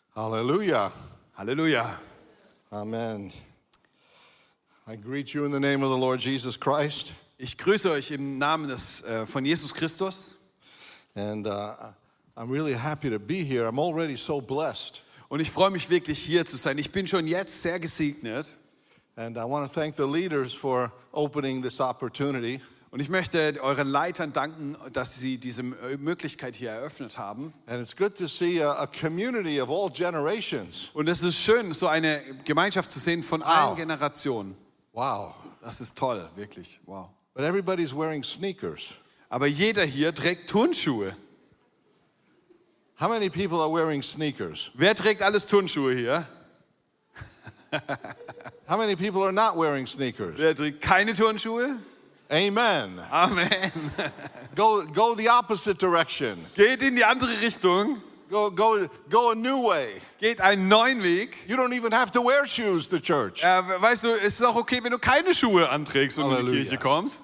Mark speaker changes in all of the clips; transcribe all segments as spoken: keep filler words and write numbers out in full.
Speaker 1: Hallelujah.
Speaker 2: Halleluja.
Speaker 1: Amen. I greet you in the name of the Lord Jesus Christ.
Speaker 2: Ich grüße euch im Namen des, äh, von Jesus Christus.
Speaker 1: And uh, I'm really happy to be here. I'm already so blessed.
Speaker 2: Und ich freue mich wirklich, hier zu sein. Ich bin schon jetzt sehr gesegnet.
Speaker 1: And I want to thank the leaders for opening this opportunity.
Speaker 2: Und ich möchte euren Leitern danken, dass sie diese Möglichkeit hier eröffnet haben.
Speaker 1: And it's good to see a, a community of all generations.
Speaker 2: Und es ist schön, so eine Gemeinschaft zu sehen von allen Generationen.
Speaker 1: Wow.
Speaker 2: Das ist toll, wirklich. Wow.
Speaker 1: But everybody's wearing sneakers.
Speaker 2: Aber jeder hier trägt Turnschuhe.
Speaker 1: How many people are wearing sneakers?
Speaker 2: Wer trägt alles Turnschuhe hier?
Speaker 1: How many people are not wearing sneakers?
Speaker 2: Wer trägt keine Turnschuhe?
Speaker 1: Amen.
Speaker 2: Amen.
Speaker 1: Go, go the opposite direction.
Speaker 2: Geht in die andere Richtung.
Speaker 1: Go, go, go a new way.
Speaker 2: Geht einen neuen Weg.
Speaker 1: You don't even have to wear shoes to church.
Speaker 2: Äh, weißt du, es ist auch okay, wenn du keine Schuhe anträgst und in die
Speaker 1: Halleluja.
Speaker 2: Kirche kommst.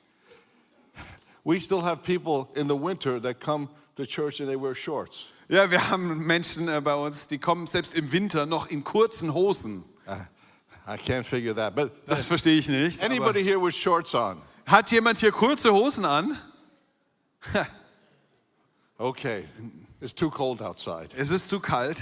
Speaker 1: We still have people in the winter that come to church and they wear shorts.
Speaker 2: Ja, wir haben Menschen äh, bei uns, die kommen selbst im Winter noch in kurzen Hosen.
Speaker 1: I can't figure that. But
Speaker 2: Das verstehe ich nicht.
Speaker 1: anybody here with shorts on?
Speaker 2: Hat jemand hier kurze Hosen an?
Speaker 1: Okay. It's too cold outside.
Speaker 2: Es ist zu kalt.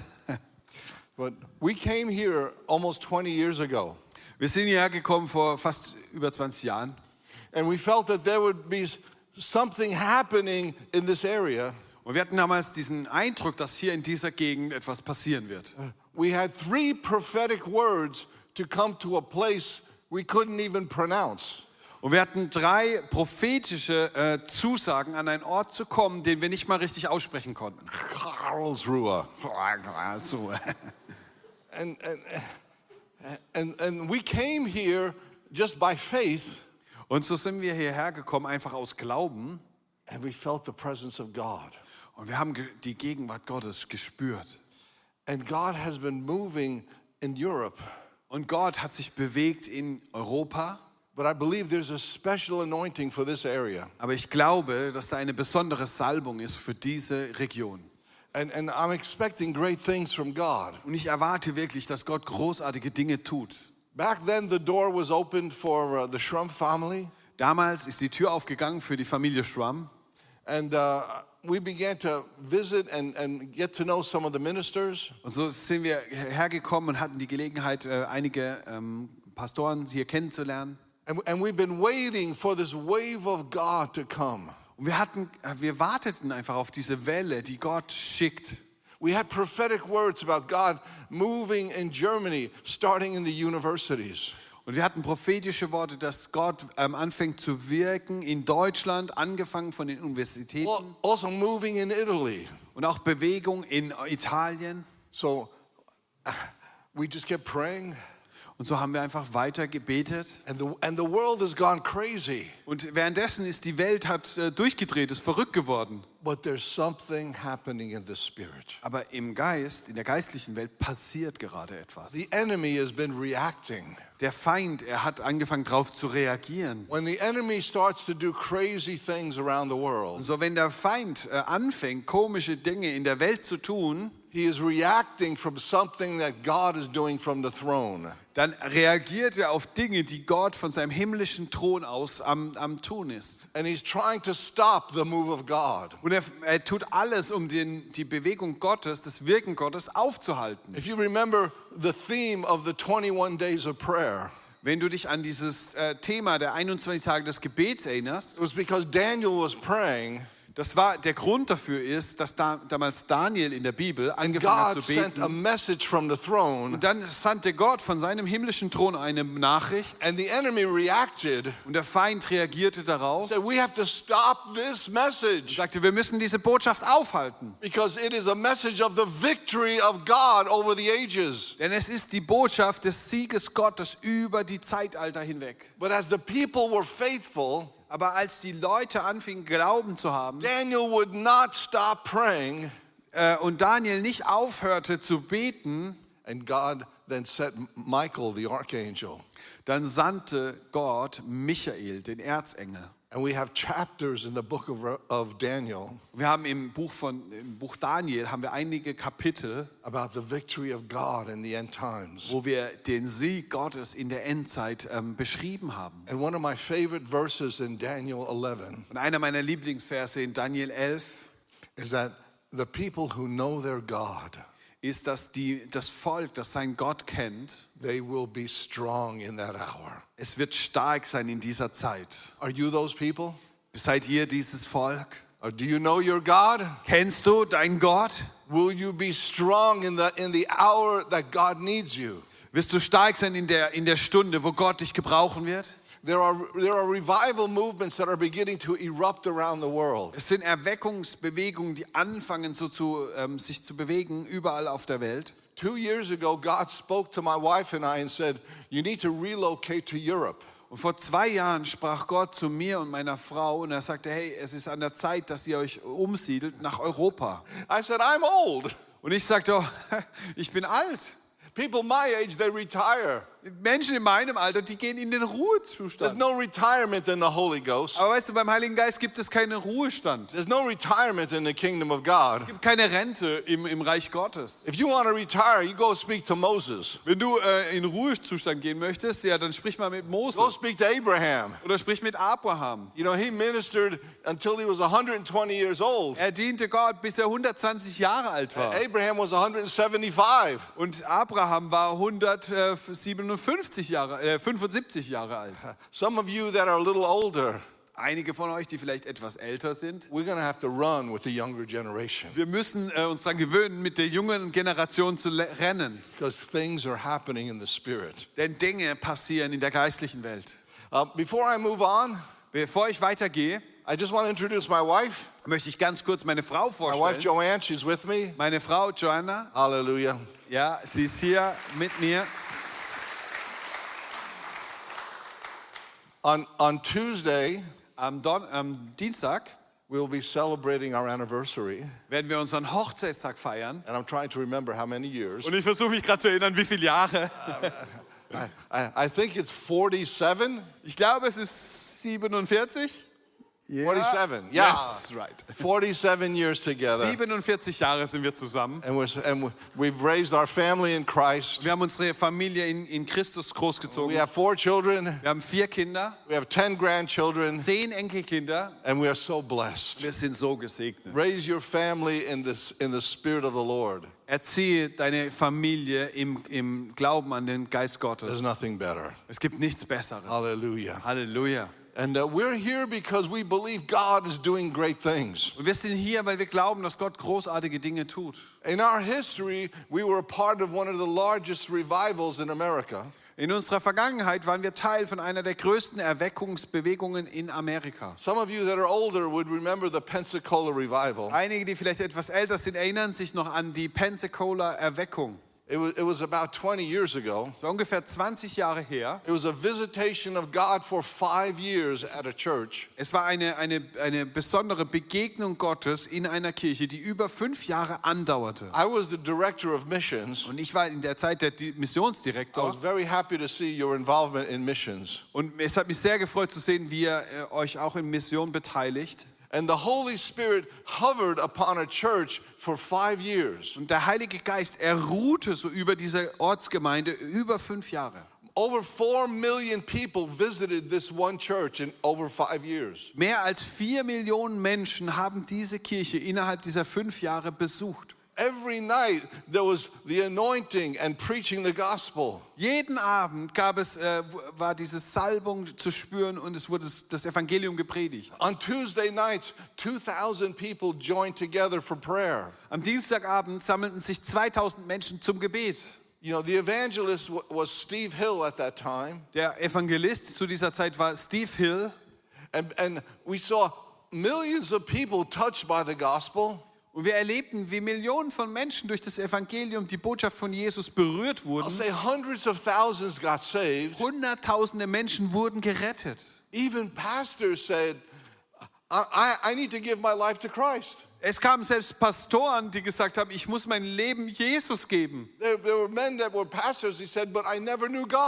Speaker 1: But we came here almost twenty years ago.
Speaker 2: Wir sind hierher gekommen vor fast über zwanzig Jahren.
Speaker 1: And we felt that there would be something happening in this area.
Speaker 2: Und wir hatten damals diesen Eindruck, dass hier in dieser Gegend etwas passieren wird.
Speaker 1: We had three prophetic words to come to a place we couldn't even pronounce.
Speaker 2: Und wir hatten drei prophetische äh, Zusagen, an einen Ort zu kommen, den wir nicht mal richtig aussprechen konnten.
Speaker 1: Karlsruhe.
Speaker 2: Karlsruhe.
Speaker 1: And, and, and, and we came here just by faith.
Speaker 2: Und so sind wir hierher gekommen, einfach aus Glauben.
Speaker 1: And we felt the presence of God.
Speaker 2: Und wir haben ge- die Gegenwart Gottes gespürt.
Speaker 1: And God has been moving in Europe.
Speaker 2: Und Gott hat sich bewegt in Europa.
Speaker 1: But I believe there's a special anointing for this area.
Speaker 2: Aber ich glaube, dass da eine besondere Salbung ist für diese Region.
Speaker 1: And, and I'm expecting great things from God.
Speaker 2: Und ich erwarte wirklich, dass Gott großartige Dinge tut.
Speaker 1: Back then the door was opened for uh, the Schrumpf family.
Speaker 2: Damals ist die Tür aufgegangen für die Familie Schramm.
Speaker 1: And uh, we began to visit and, and get to know some of the ministers.
Speaker 2: Und so sind wir hergekommen und hatten die Gelegenheit, äh, einige ähm, Pastoren hier kennenzulernen.
Speaker 1: And, and we've been waiting for this wave of God to come.
Speaker 2: Und wir hatten, äh, wir warteten einfach auf diese Welle, die Gott schickt.
Speaker 1: We had prophetic words about God moving in Germany, starting in the universities.
Speaker 2: Und wir hatten prophetische Worte, dass Gott ähm, anfängt zu wirken in Deutschland, angefangen von den Universitäten.
Speaker 1: Well, also moving in Italy.
Speaker 2: Und auch Bewegung in Italien.
Speaker 1: So uh, we just kept praying.
Speaker 2: Und so haben wir einfach weiter gebetet.
Speaker 1: And the, and the world has gone crazy.
Speaker 2: Und währenddessen ist die Welt hat äh, durchgedreht, ist verrückt geworden.
Speaker 1: But there's something happening in the spirit.
Speaker 2: Aber im Geist, in der geistlichen Welt passiert gerade etwas.
Speaker 1: The enemy has been reacting.
Speaker 2: Der Feind, er hat angefangen darauf zu reagieren.
Speaker 1: When the enemy starts to do crazy things around the
Speaker 2: Und
Speaker 1: world,
Speaker 2: so wenn der Feind äh, anfängt, komische Dinge in der Welt zu tun,
Speaker 1: he is reacting from something that God is doing from the throne.
Speaker 2: dann reagiert er auf Dinge, die Gott von seinem himmlischen Thron aus am, am tun ist.
Speaker 1: And he's trying to stop the move of God.
Speaker 2: Und er, er tut alles, um den, die Bewegung Gottes, das Wirken Gottes aufzuhalten.
Speaker 1: If you remember the theme of the twenty-one days of prayer,
Speaker 2: Wenn du dich an dieses äh, Thema der einundzwanzig Tage des Gebets erinnerst,
Speaker 1: it was because Daniel was praying.
Speaker 2: das war, der Grund dafür ist, dass da, damals Daniel in der Bibel angefangen hat
Speaker 1: God
Speaker 2: zu
Speaker 1: sent a
Speaker 2: beten.
Speaker 1: message from the throne,
Speaker 2: Und dann sandte Gott von seinem himmlischen Thron eine Nachricht
Speaker 1: and the enemy reacted.
Speaker 2: und der Feind reagierte darauf
Speaker 1: Said, we have to stop this
Speaker 2: und
Speaker 1: message
Speaker 2: sagte, wir müssen diese Botschaft aufhalten.
Speaker 1: because it is a message of the victory of God over the ages.
Speaker 2: Denn es ist die Botschaft des Sieges Gottes über die Zeitalter hinweg.
Speaker 1: But as the people were faithful,
Speaker 2: Aber als die Leute anfingen, Glauben zu haben
Speaker 1: Daniel would not stop praying,
Speaker 2: äh, und Daniel nicht aufhörte zu beten,
Speaker 1: and God then sent Michael, the archangel,
Speaker 2: dann sandte Gott Michael, den Erzengel.
Speaker 1: And we have chapters in the book of, of Daniel
Speaker 2: Wir haben im Buch von im Buch Daniel haben wir einige Kapitel,
Speaker 1: about the victory of God in the end times.
Speaker 2: wo wir den Sieg Gottes in der Endzeit ähm, beschrieben haben.
Speaker 1: And one of my favorite verses in Daniel eleven
Speaker 2: Und einer meiner Lieblingsverse in Daniel elf
Speaker 1: is that the people who know their God,
Speaker 2: ist, dass die, das Volk, das sein Gott kennt,
Speaker 1: they will be strong in that hour.
Speaker 2: es wird stark sein in dieser Zeit.
Speaker 1: Are you those people?
Speaker 2: Seid ihr dieses Volk?
Speaker 1: Or do you know your God?
Speaker 2: Kennst du deinen Gott?
Speaker 1: Will you be strong in the in the hour that God needs you?
Speaker 2: Wirst du stark sein in der, in der Stunde, wo Gott dich gebrauchen wird?
Speaker 1: There are there are revival movements that are beginning to erupt around the world.
Speaker 2: Es sind Erweckungsbewegungen, die anfangen so zu, ähm, sich zu bewegen, überall auf der Welt.
Speaker 1: Two years ago, God spoke to my wife and I and said, you need to relocate to Europe.
Speaker 2: Und vor zwei Jahren sprach Gott zu mir und meiner Frau und er sagte, hey, es ist an der Zeit, dass ihr euch umsiedelt nach Europa.
Speaker 1: I said, I'm old.
Speaker 2: Und ich sagte, oh, ich bin alt.
Speaker 1: People my age, they retire.
Speaker 2: Menschen in meinem Alter, die gehen in den
Speaker 1: There's
Speaker 2: Ruhezustand.
Speaker 1: no retirement in the Holy Ghost.
Speaker 2: Aber weißt du, beim Heiligen Geist gibt es keinen Ruhestand.
Speaker 1: There's no retirement in the kingdom of God.
Speaker 2: Es gibt keine Rente im, im Reich Gottes.
Speaker 1: If you want to retire, you go speak to Moses.
Speaker 2: Wenn du äh, in Ruhezustand gehen möchtest, ja, dann sprich mal mit
Speaker 1: Go
Speaker 2: Moses
Speaker 1: speak to Abraham.
Speaker 2: oder sprich mit Abraham.
Speaker 1: You know, he ministered until he was one hundred twenty years old.
Speaker 2: Er diente Gott, bis er hundertzwanzig Jahre alt war.
Speaker 1: Abraham was one hundred seventy-five.
Speaker 2: Und Abraham war hundertsiebenundfünfzig Jahre, äh, fünfundsiebzig Jahre alt.
Speaker 1: Some of you that are a little older,
Speaker 2: Einige von euch, die vielleicht etwas älter sind,
Speaker 1: we're going to have to run with the younger generation
Speaker 2: wir müssen äh, uns daran gewöhnen, mit der jungen Generation zu le- rennen.
Speaker 1: because things are happening in the spirit.
Speaker 2: Denn Dinge passieren in der geistlichen Welt.
Speaker 1: Uh, before I move on,
Speaker 2: Bevor ich weitergehe,
Speaker 1: I just want to introduce my wife.
Speaker 2: möchte ich ganz kurz meine Frau
Speaker 1: My wife
Speaker 2: vorstellen.
Speaker 1: Joanne, she's with me.
Speaker 2: Meine Frau Joanna,
Speaker 1: Hallelujah.
Speaker 2: ja, sie ist hier mit mir.
Speaker 1: On, on Tuesday,
Speaker 2: Am, Don am Dienstag
Speaker 1: we'll be celebrating our anniversary.
Speaker 2: werden wir unseren Hochzeitstag feiern.
Speaker 1: And I'm trying to remember how many years.
Speaker 2: Und ich versuche mich gerade zu erinnern, wie viele Jahre.
Speaker 1: I, I, I think it's forty-seven.
Speaker 2: Ich glaube, es ist siebenundvierzig.
Speaker 1: forty-seven, yeah.
Speaker 2: Yes, right.
Speaker 1: forty-seven years together.
Speaker 2: siebenundvierzig Jahre sind wir zusammen.
Speaker 1: And, we're, and we've raised our family in Christ.
Speaker 2: Wir haben unsere Familie in, in Christus großgezogen.
Speaker 1: We have four children.
Speaker 2: Wir haben vier Kinder,
Speaker 1: We have ten grandchildren.
Speaker 2: zehn Enkelkinder.
Speaker 1: And we are so blessed.
Speaker 2: Wir sind so gesegnet.
Speaker 1: Raise your family in, this, in the spirit of the Lord.
Speaker 2: Erziehe deine Familie im, im Glauben an den Geist
Speaker 1: There's
Speaker 2: Gottes.
Speaker 1: nothing better.
Speaker 2: Es gibt nichts Besseres.
Speaker 1: Hallelujah.
Speaker 2: Halleluja.
Speaker 1: And uh, we're here because we believe God is doing great things.
Speaker 2: Und wir sind hier, weil wir glauben, dass Gott großartige Dinge tut.
Speaker 1: In our history, we were a part of one of the largest revivals in America.
Speaker 2: In unserer Vergangenheit waren wir Teil von einer der größten Erweckungsbewegungen in Amerika.
Speaker 1: Some of you that are older would remember the Pensacola revival.
Speaker 2: Einige, die vielleicht etwas älter sind, erinnern sich noch an die Pensacola Erweckung.
Speaker 1: It was, it was about twenty years ago.
Speaker 2: Das war ungefähr zwanzig Jahre her.
Speaker 1: It was a visitation of God for five years at a church.
Speaker 2: Es war eine, eine, eine besondere Begegnung Gottes in einer Kirche, die über fünf Jahre andauerte.
Speaker 1: I was the director of missions.
Speaker 2: Und ich war in der Zeit der Di-
Speaker 1: I was
Speaker 2: Missionsdirektor.
Speaker 1: very happy to see your involvement in missions.
Speaker 2: Und es hat mich sehr gefreut zu sehen, wie ihr äh, euch auch in Mission beteiligt.
Speaker 1: And the Holy Spirit hovered upon a church for five years.
Speaker 2: Und der Heilige Geist, er ruhte so über diese Ortsgemeinde über fünf Jahre.
Speaker 1: Over four million people visited this one church in over five years.
Speaker 2: Mehr als vier Millionen Menschen haben diese Kirche innerhalb dieser fünf Jahre besucht.
Speaker 1: Every night there was the anointing and preaching the gospel.
Speaker 2: Jeden Abend gab es, äh, war diese Salbung zu spüren und es wurde das Evangelium gepredigt.
Speaker 1: On Tuesday nights, two thousand people joined together for prayer.
Speaker 2: Am Dienstagabend sammelten sich zweitausend Menschen zum Gebet.
Speaker 1: You know, the evangelist w- was Steve Hill at that time.
Speaker 2: Der Evangelist zu dieser Zeit war Steve Hill.
Speaker 1: And, and we saw millions of people touched by the gospel.
Speaker 2: Und wir erlebten, wie Millionen von Menschen durch das Evangelium, die Botschaft von Jesus berührt
Speaker 1: I'll
Speaker 2: wurden.
Speaker 1: say hundreds of thousands got saved.
Speaker 2: Hunderttausende Menschen wurden gerettet.
Speaker 1: Even pastors said, I, I, I need to give my life to Christ.
Speaker 2: Es kamen selbst Pastoren, die gesagt haben, ich muss mein Leben Jesus geben.
Speaker 1: There, there were men that were pastors, he said, but I never knew God.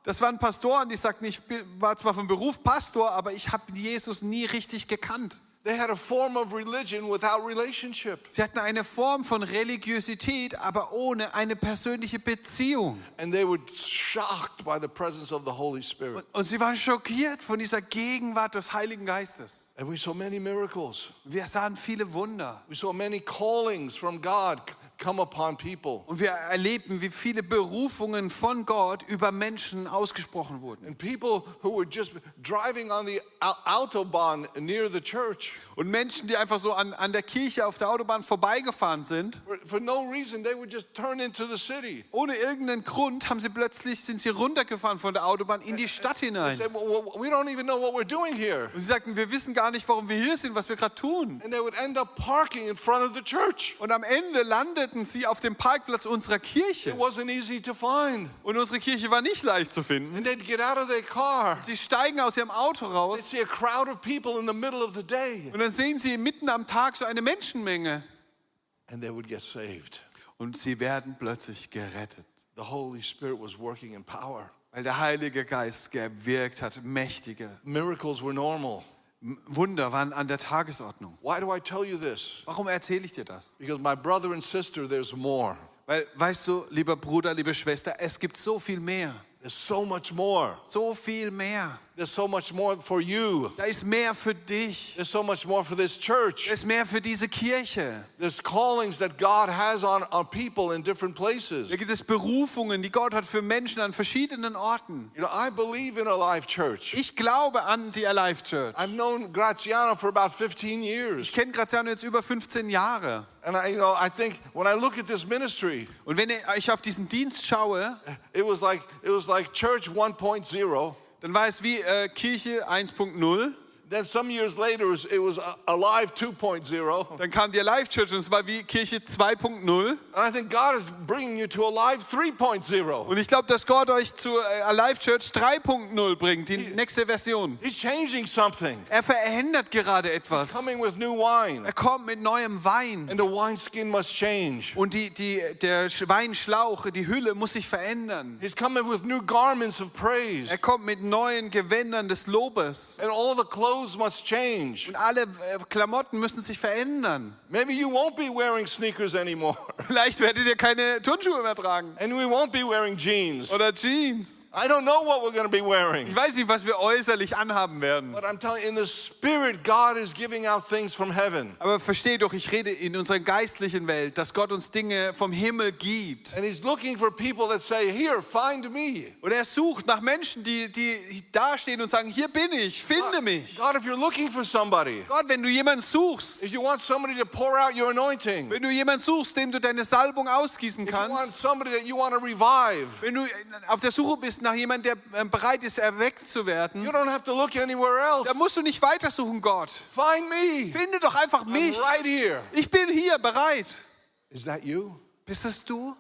Speaker 2: Das waren Pastoren, die sagten, ich war zwar vom Beruf Pastor, aber ich habe Jesus nie richtig gekannt.
Speaker 1: They had a form of religion without relationship.
Speaker 2: Sie hatten eine Form von Religiosität, aber ohne eine persönliche Beziehung.
Speaker 1: And they were shocked by the presence of the Holy Spirit.
Speaker 2: Und sie waren schockiert von dieser Gegenwart des Heiligen Geistes.
Speaker 1: And we saw many miracles.
Speaker 2: Wir sahen viele Wunder.
Speaker 1: We saw many callings from God come upon people.
Speaker 2: Und wir erlebten, wie viele Berufungen von Gott über Menschen ausgesprochen wurden.
Speaker 1: And people who were just driving on the Au- Autobahn near the church.
Speaker 2: Und Menschen, die einfach so an, an der Kirche auf der Autobahn vorbeigefahren sind,
Speaker 1: For, for no reason, they would just turn into the city.
Speaker 2: ohne irgendeinen Grund haben sie plötzlich, sind sie runtergefahren von der Autobahn in die Stadt
Speaker 1: They
Speaker 2: hinein.
Speaker 1: said, well, well, we don't even know what we're doing here.
Speaker 2: Und sie sagten, wir wissen gar nicht, warum wir hier sind, was wir gerade tun.
Speaker 1: And they would end up parking in front of the church.
Speaker 2: Und am Ende landeten sie auf dem Parkplatz unserer
Speaker 1: It
Speaker 2: Kirche.
Speaker 1: wasn't easy to find.
Speaker 2: Und unsere Kirche war nicht leicht zu finden.
Speaker 1: And they'd get out of their car.
Speaker 2: Sie steigen aus ihrem Auto
Speaker 1: They'd
Speaker 2: raus
Speaker 1: see a crowd of people in the middle of the day.
Speaker 2: und dann sehen sie mitten am Tag so eine Menschenmenge.
Speaker 1: And they would get saved.
Speaker 2: Und sie werden plötzlich gerettet,
Speaker 1: The Holy Spirit was working in power.
Speaker 2: weil der Heilige Geist gewirkt hat, mächtige
Speaker 1: Miracles were normal.
Speaker 2: M- Wunder waren an der Tagesordnung.
Speaker 1: Why do I tell you this?
Speaker 2: Warum erzähle ich dir das?
Speaker 1: Because my brother and sister, there's more.
Speaker 2: Weil, weißt du, lieber Bruder, liebe Schwester, es gibt so viel mehr.
Speaker 1: There's so much more.
Speaker 2: So viel mehr.
Speaker 1: There's so much more for you.
Speaker 2: Da ist mehr für dich.
Speaker 1: There's so much more for this church.
Speaker 2: Da ist mehr für diese Kirche.
Speaker 1: There's callings that God has on, on people in different places.
Speaker 2: Da gibt es Berufungen, die Gott hat für Menschen an verschiedenen Orten.
Speaker 1: You know, I believe in a life church.
Speaker 2: Ich glaube an die Alive Church.
Speaker 1: I've known Graziano for about fifteen years.
Speaker 2: Ich kenne Graziano jetzt über fünfzehn Jahre.
Speaker 1: And I, you know, I think when I look at this ministry,
Speaker 2: Und wenn ich auf diesen Dienst schaue,
Speaker 1: it was like it was like church one point oh.
Speaker 2: dann war es wie äh, Kirche eins Punkt null.
Speaker 1: Then some years later, it was, it was Alive two point oh.
Speaker 2: Dann kam die Alive Church und es war wie Kirche zwei Punkt null.
Speaker 1: And I think God is bringing you to Alive three point oh.
Speaker 2: Und ich glaube, dass Gott euch zu äh, Alive Church drei Punkt null bringt, die nächste Version.
Speaker 1: He's changing something.
Speaker 2: Er verändert gerade etwas.
Speaker 1: Coming with new wine.
Speaker 2: Er kommt mit neuem Wein.
Speaker 1: And the wineskin must change.
Speaker 2: Und die, die, der Weinschlauch, die Hülle muss sich verändern.
Speaker 1: He's coming with new garments of praise.
Speaker 2: Er kommt mit neuen Gewändern des Lobes.
Speaker 1: And all the clothes must change.
Speaker 2: Und alle äh, Klamotten müssen sich verändern.
Speaker 1: Maybe you won't be wearing sneakers anymore.
Speaker 2: Vielleicht werdet ihr keine Turnschuhe mehr tragen.
Speaker 1: And we won't be wearing jeans.
Speaker 2: Oder Jeans.
Speaker 1: I don't know what we're going to be wearing.
Speaker 2: Ich weiß nicht, was wir äußerlich anhaben werden.
Speaker 1: But I'm telling you, in the spirit, God is giving out things from heaven.
Speaker 2: Aber versteh doch, ich rede in unserer geistlichen Welt, dass Gott uns Dinge vom Himmel gibt.
Speaker 1: And He's looking for people that say, here, find me.
Speaker 2: Und er sucht nach Menschen, die, die dastehen und sagen, hier bin ich, finde mich.
Speaker 1: God, if you're looking for somebody,
Speaker 2: Gott, wenn du jemanden suchst,
Speaker 1: if you want somebody to pour out your anointing,
Speaker 2: wenn du jemanden suchst, dem du deine Salbung ausgießen
Speaker 1: if you want
Speaker 2: kannst,
Speaker 1: somebody that you want to revive,
Speaker 2: wenn du auf der Suche bist nach jemandem, der äh, bereit ist, erweckt zu
Speaker 1: you
Speaker 2: werden,
Speaker 1: don't have to look anywhere else.
Speaker 2: dann musst du nicht weitersuchen, Gott.
Speaker 1: Find me.
Speaker 2: Finde doch einfach
Speaker 1: I'm
Speaker 2: mich.
Speaker 1: right here.
Speaker 2: Ich bin hier bereit.
Speaker 1: Is that you?
Speaker 2: Bist es du?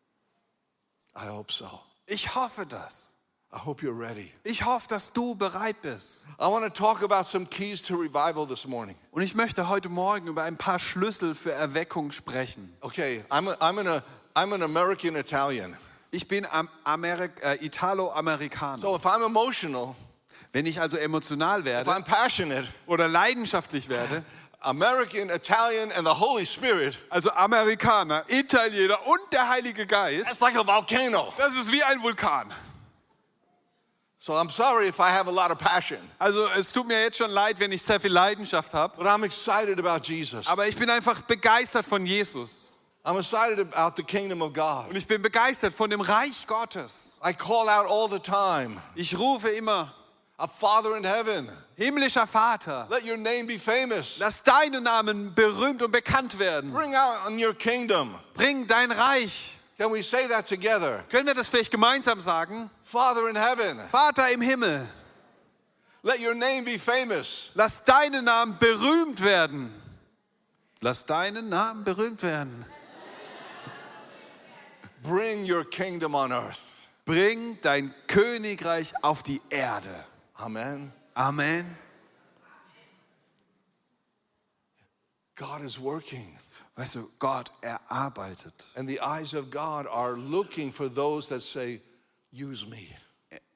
Speaker 1: I hope so.
Speaker 2: Ich hoffe das.
Speaker 1: I hope you're ready.
Speaker 2: Ich hoffe, dass du bereit bist.
Speaker 1: I want to talk about some keys to revival this morning.
Speaker 2: Und ich möchte heute Morgen über ein paar Schlüssel für Erweckung sprechen.
Speaker 1: Okay, I'm, a, I'm, an, a, I'm an American Italian.
Speaker 2: Ich bin am Amerik äh, Italo-Amerikaner.
Speaker 1: So if I'm emotional,
Speaker 2: Wenn ich also emotional
Speaker 1: if
Speaker 2: werde
Speaker 1: I'm passionate,
Speaker 2: oder leidenschaftlich werde,
Speaker 1: American, Italian, and the Holy Spirit,
Speaker 2: also Amerikaner, Italiener und der Heilige Geist,
Speaker 1: that's like a volcano.
Speaker 2: das ist wie ein Vulkan.
Speaker 1: So I'm sorry if I have a lot of passion,
Speaker 2: Also es tut mir jetzt schon leid, wenn ich sehr viel Leidenschaft habe,
Speaker 1: but I'm excited about Jesus.
Speaker 2: aber ich bin einfach begeistert von Jesus.
Speaker 1: I'm excited about the kingdom of God.
Speaker 2: Und ich bin begeistert von dem Reich Gottes.
Speaker 1: I call out all the time,
Speaker 2: Ich rufe immer,
Speaker 1: a Father in heaven,
Speaker 2: himmlischer Vater,
Speaker 1: let your name be famous.
Speaker 2: lass deinen Namen berühmt und bekannt werden.
Speaker 1: Bring out on your kingdom.
Speaker 2: Bring dein Reich.
Speaker 1: Can we say that together?
Speaker 2: Können wir das vielleicht gemeinsam sagen?
Speaker 1: Father in heaven,
Speaker 2: Vater im Himmel,
Speaker 1: let your name be famous.
Speaker 2: lass deinen Namen berühmt werden. Lass deinen Namen berühmt werden.
Speaker 1: Bring your kingdom on earth.
Speaker 2: Bring dein Königreich auf die Erde.
Speaker 1: Amen.
Speaker 2: Amen.
Speaker 1: God is working.
Speaker 2: Weißt du, Gott, er arbeitet.
Speaker 1: And the eyes of God are looking for those that say, use me.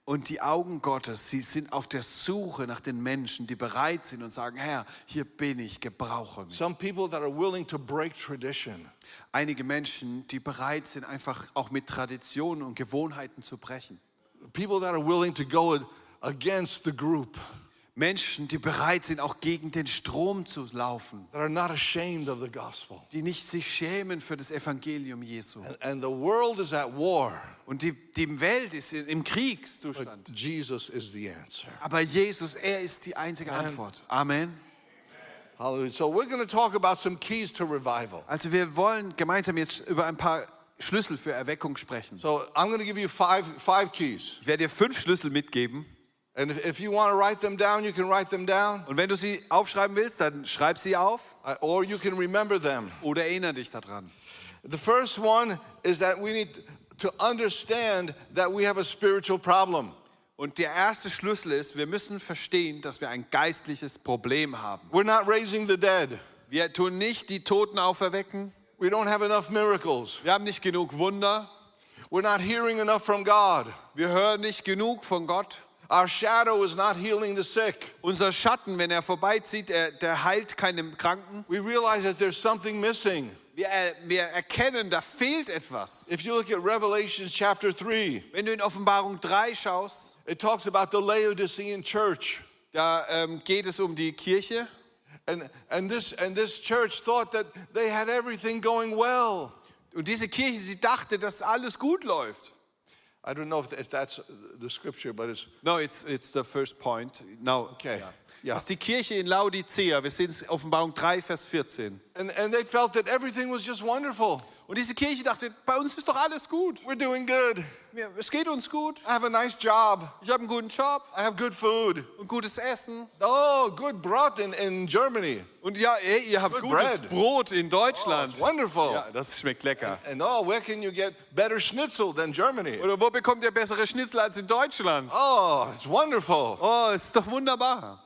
Speaker 2: Und die Augen Gottes, sie sind auf der Suche nach den Menschen, die bereit sind und sagen, Herr, hier bin ich, gebrauche mich.
Speaker 1: Some people that are willing to break tradition.
Speaker 2: Einige Menschen, die bereit sind, einfach auch mit Traditionen und Gewohnheiten zu brechen.
Speaker 1: People that are willing to go against the group.
Speaker 2: Menschen, die bereit sind, auch gegen den Strom zu laufen.
Speaker 1: That are not ashamed of the gospel.
Speaker 2: Die nicht sich schämen für das Evangelium Jesu.
Speaker 1: And, and the world is at war.
Speaker 2: Und die, die Welt ist im Kriegszustand.
Speaker 1: But Jesus is the answer.
Speaker 2: Aber Jesus, er ist die einzige Antwort. Amen.
Speaker 1: Hallelujah. So we're going to talk about some keys to revival.
Speaker 2: Also wir wollen gemeinsam jetzt über ein paar Schlüssel für Erweckung sprechen.
Speaker 1: So I'm going to give you five, five keys.
Speaker 2: Ich werde dir fünf Schlüssel mitgeben.
Speaker 1: And if, if you want to write them down, you can write them down.
Speaker 2: Und wenn du sie aufschreiben willst, dann schreib sie auf
Speaker 1: uh, Or you can remember them.
Speaker 2: oder erinnere dich daran.
Speaker 1: The first one is that we need to understand that we have a spiritual problem.
Speaker 2: Und der erste Schlüssel ist, wir müssen verstehen, dass wir ein geistliches Problem haben.
Speaker 1: We're not raising the dead.
Speaker 2: Wir tun nicht die Toten auferwecken.
Speaker 1: We don't have enough miracles.
Speaker 2: Wir haben nicht genug Wunder.
Speaker 1: We're not hearing enough from God.
Speaker 2: Wir hören nicht genug von Gott.
Speaker 1: Our shadow is not healing the sick.
Speaker 2: Unser Schatten, wenn er vorbeizieht, der, der heilt keinem Kranken.
Speaker 1: We realize that there's something missing.
Speaker 2: Wir, wir erkennen, da fehlt etwas.
Speaker 1: If you look at Revelation chapter three,
Speaker 2: Wenn du in Offenbarung drei schaust,
Speaker 1: it talks about the Laodicean church.
Speaker 2: da ähm, geht es um die Kirche.
Speaker 1: And, and, this, and this church thought that they had everything going well.
Speaker 2: Und diese Kirche, sie dachte, dass alles gut läuft.
Speaker 1: I don't know if, if that's the scripture, but it's
Speaker 2: No, it's, it's the first point. No.
Speaker 1: okay.
Speaker 2: Ja.
Speaker 1: Yeah.
Speaker 2: Das ist die Kirche in Laodicea. Wir sehen es in Offenbarung drei, Vers vierzehn.
Speaker 1: And, and they felt that everything was just wonderful.
Speaker 2: Und diese Kirche dachte, bei uns ist doch alles gut.
Speaker 1: We're doing good.
Speaker 2: Wir, es geht uns gut.
Speaker 1: I have a nice job.
Speaker 2: Ich habe einen guten Job
Speaker 1: I have good food.
Speaker 2: und gutes Essen.
Speaker 1: Oh, good broth in, in Germany.
Speaker 2: Und ja, ey, ihr habt
Speaker 1: Good
Speaker 2: gutes
Speaker 1: bread.
Speaker 2: Brot in
Speaker 1: Oh,
Speaker 2: Deutschland.
Speaker 1: it's wonderful.
Speaker 2: Ja, das schmeckt lecker.
Speaker 1: And oh, where can you get better schnitzel than Germany?
Speaker 2: Oder wo bekommt ihr bessere Schnitzel als in Deutschland?
Speaker 1: Oh, it's wonderful.
Speaker 2: Oh, ist doch wunderbar.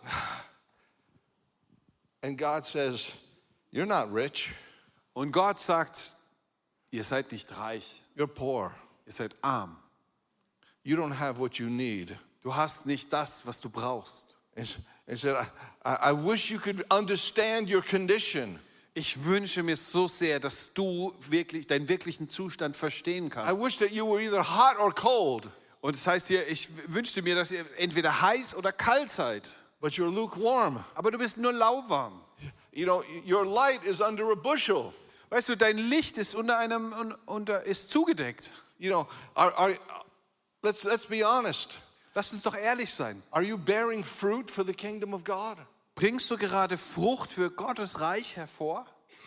Speaker 1: And God says, you're not rich,
Speaker 2: Und Gott sagt, ihr seid nicht reich,
Speaker 1: you're poor.
Speaker 2: ihr seid arm.
Speaker 1: You don't have what you need.
Speaker 2: Du hast nicht das, was du brauchst.
Speaker 1: And he said, I, I wish you could understand your condition.
Speaker 2: Ich wünsche mir so sehr, dass du wirklich deinen wirklichen Zustand verstehen
Speaker 1: I
Speaker 2: kannst.
Speaker 1: wish that you were either hot or cold,
Speaker 2: Und das heißt hier, ich wünschte mir, dass ihr entweder heiß oder kalt seid.
Speaker 1: but you're lukewarm.
Speaker 2: Aber du bist nur lauwarm.
Speaker 1: You know, your light is under a bushel.
Speaker 2: Weißt du, dein Licht ist unter einem un- unter ist zugedeckt.
Speaker 1: You know, are, are, let's, let's be honest.
Speaker 2: Lass uns doch ehrlich sein.
Speaker 1: Are you bearing fruit for the kingdom of God?
Speaker 2: Bringst du gerade Frucht für Gottes Reich hervor?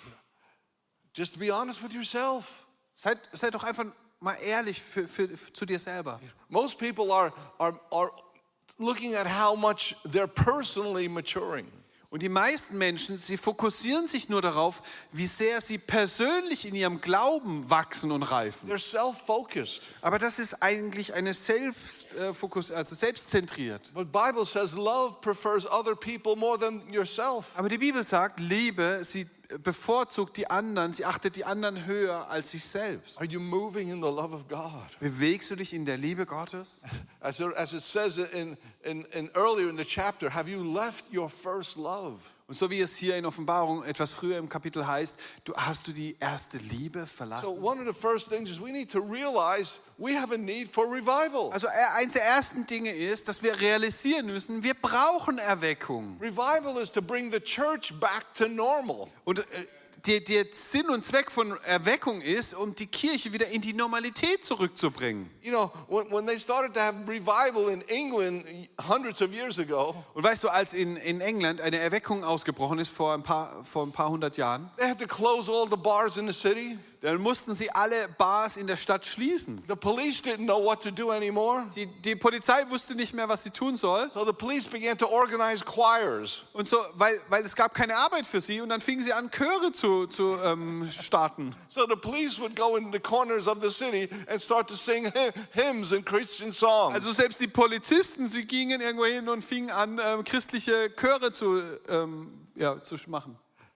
Speaker 1: Just to be honest with yourself.
Speaker 2: Sei, sei doch einfach mal ehrlich für, für, für, zu dir selber.
Speaker 1: Most people are, are, are looking at how much they're personally maturing.
Speaker 2: Und die meisten Menschen, sie fokussieren sich nur darauf, wie sehr sie persönlich in ihrem Glauben wachsen und reifen.
Speaker 1: They're self-focused.
Speaker 2: Aber das ist eigentlich eine Selbstfokus, also selbstzentriert.
Speaker 1: But Bible says love prefers other people more than yourself.
Speaker 2: Aber die Bibel sagt, Liebe, sie bevorzugt die anderen, sie achtet die anderen höher als sich selbst.
Speaker 1: Are you moving in the love of God?
Speaker 2: Bewegst du dich in der Liebe Gottes?
Speaker 1: As, it- as it says in, in, in earlier in the chapter, have you left your first love?
Speaker 2: Und so wie es hier in Offenbarung etwas früher im Kapitel heißt, du, hast du die erste Liebe
Speaker 1: So
Speaker 2: verlassen?
Speaker 1: one of the first things is we need to realize we have a need for revival.
Speaker 2: Also äh, eins der ersten Dinge ist, dass wir realisieren müssen, wir brauchen Erweckung.
Speaker 1: Revival is to bring the church back to normal.
Speaker 2: Und äh, der, der Sinn und Zweck von Erweckung ist, um die Kirche wieder in die Normalität zurückzubringen.
Speaker 1: You know, when, when they started to have revival in England hundreds of years ago,
Speaker 2: Und weißt du, als in, in England eine Erweckung ausgebrochen ist vor ein paar, vor ein paar hundert Jahren,
Speaker 1: they had to close all the bars in the city.
Speaker 2: dann mussten sie alle Bars in der Stadt schließen.
Speaker 1: The police didn't know what to do anymore.
Speaker 2: Die, die Polizei wusste nicht mehr, was sie tun soll.
Speaker 1: So the police began to organize choirs.
Speaker 2: Und so, weil, weil es gab keine Arbeit für sie und dann fingen sie an, Chöre zu, zu ähm, starten.
Speaker 1: So the police would go in the corners of the city and start to sing hy- hymns and Christian songs.
Speaker 2: Also selbst die Polizisten, sie gingen irgendwo hin und fingen an, ähm, christliche Chöre zu, ähm, ja, zu machen.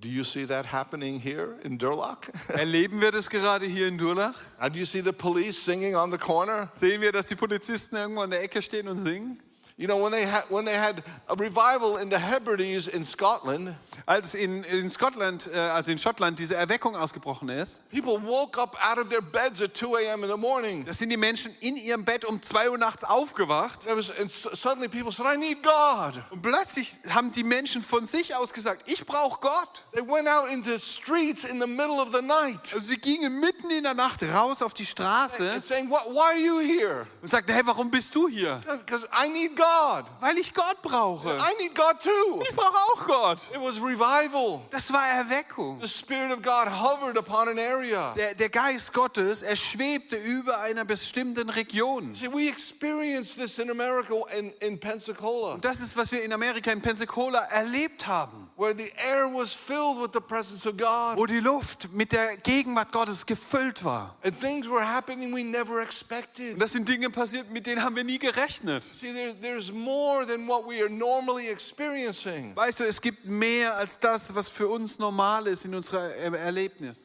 Speaker 1: Do you see that happening here in Durlock?
Speaker 2: Erleben wir das gerade hier in Durlach?
Speaker 1: And do you see the police singing on the corner?
Speaker 2: Sehen wir, dass die Polizisten irgendwo an der Ecke stehen und singen?
Speaker 1: You know, when they had when they had a revival in the Hebrides in Scotland,
Speaker 2: Als in, in Schottland, äh, also in Schottland, diese Erweckung ausgebrochen ist,
Speaker 1: people woke up out of their beds at two a.m. in the morning.
Speaker 2: da sind die Menschen in ihrem Bett um zwei Uhr nachts aufgewacht.
Speaker 1: There was, and s- suddenly people said, "I need God."
Speaker 2: Und plötzlich haben die Menschen von sich aus gesagt, ich brauche Gott.
Speaker 1: They went out into streets in the middle of the night
Speaker 2: Also sie gingen mitten in der Nacht raus auf die Straße
Speaker 1: and saying, "What? Why are you here?"
Speaker 2: und sagten, hey, warum bist du hier?
Speaker 1: Because I need God.
Speaker 2: Weil ich Gott brauche.
Speaker 1: I need God too.
Speaker 2: Ich brauche auch Gott.
Speaker 1: It was revival.
Speaker 2: Das war Erweckung.
Speaker 1: The Spirit of God hovered upon an area.
Speaker 2: Der, der Geist Gottes, er schwebte über einer bestimmten Region.
Speaker 1: See, we experienced this in America in, in Pensacola,
Speaker 2: Und das ist, was wir in Amerika, in Pensacola erlebt haben.
Speaker 1: where the air was filled with the presence of God.
Speaker 2: Wo die Luft mit der Gegenwart Gottes gefüllt war.
Speaker 1: And things were happening we never expected.
Speaker 2: Und das sind Dinge passiert, mit denen haben wir nie gerechnet.
Speaker 1: See, there, there's more than what we are normally experiencing.
Speaker 2: Weißt du, es gibt mehr als das, was für uns normal ist in unserer Er- Erlebnis.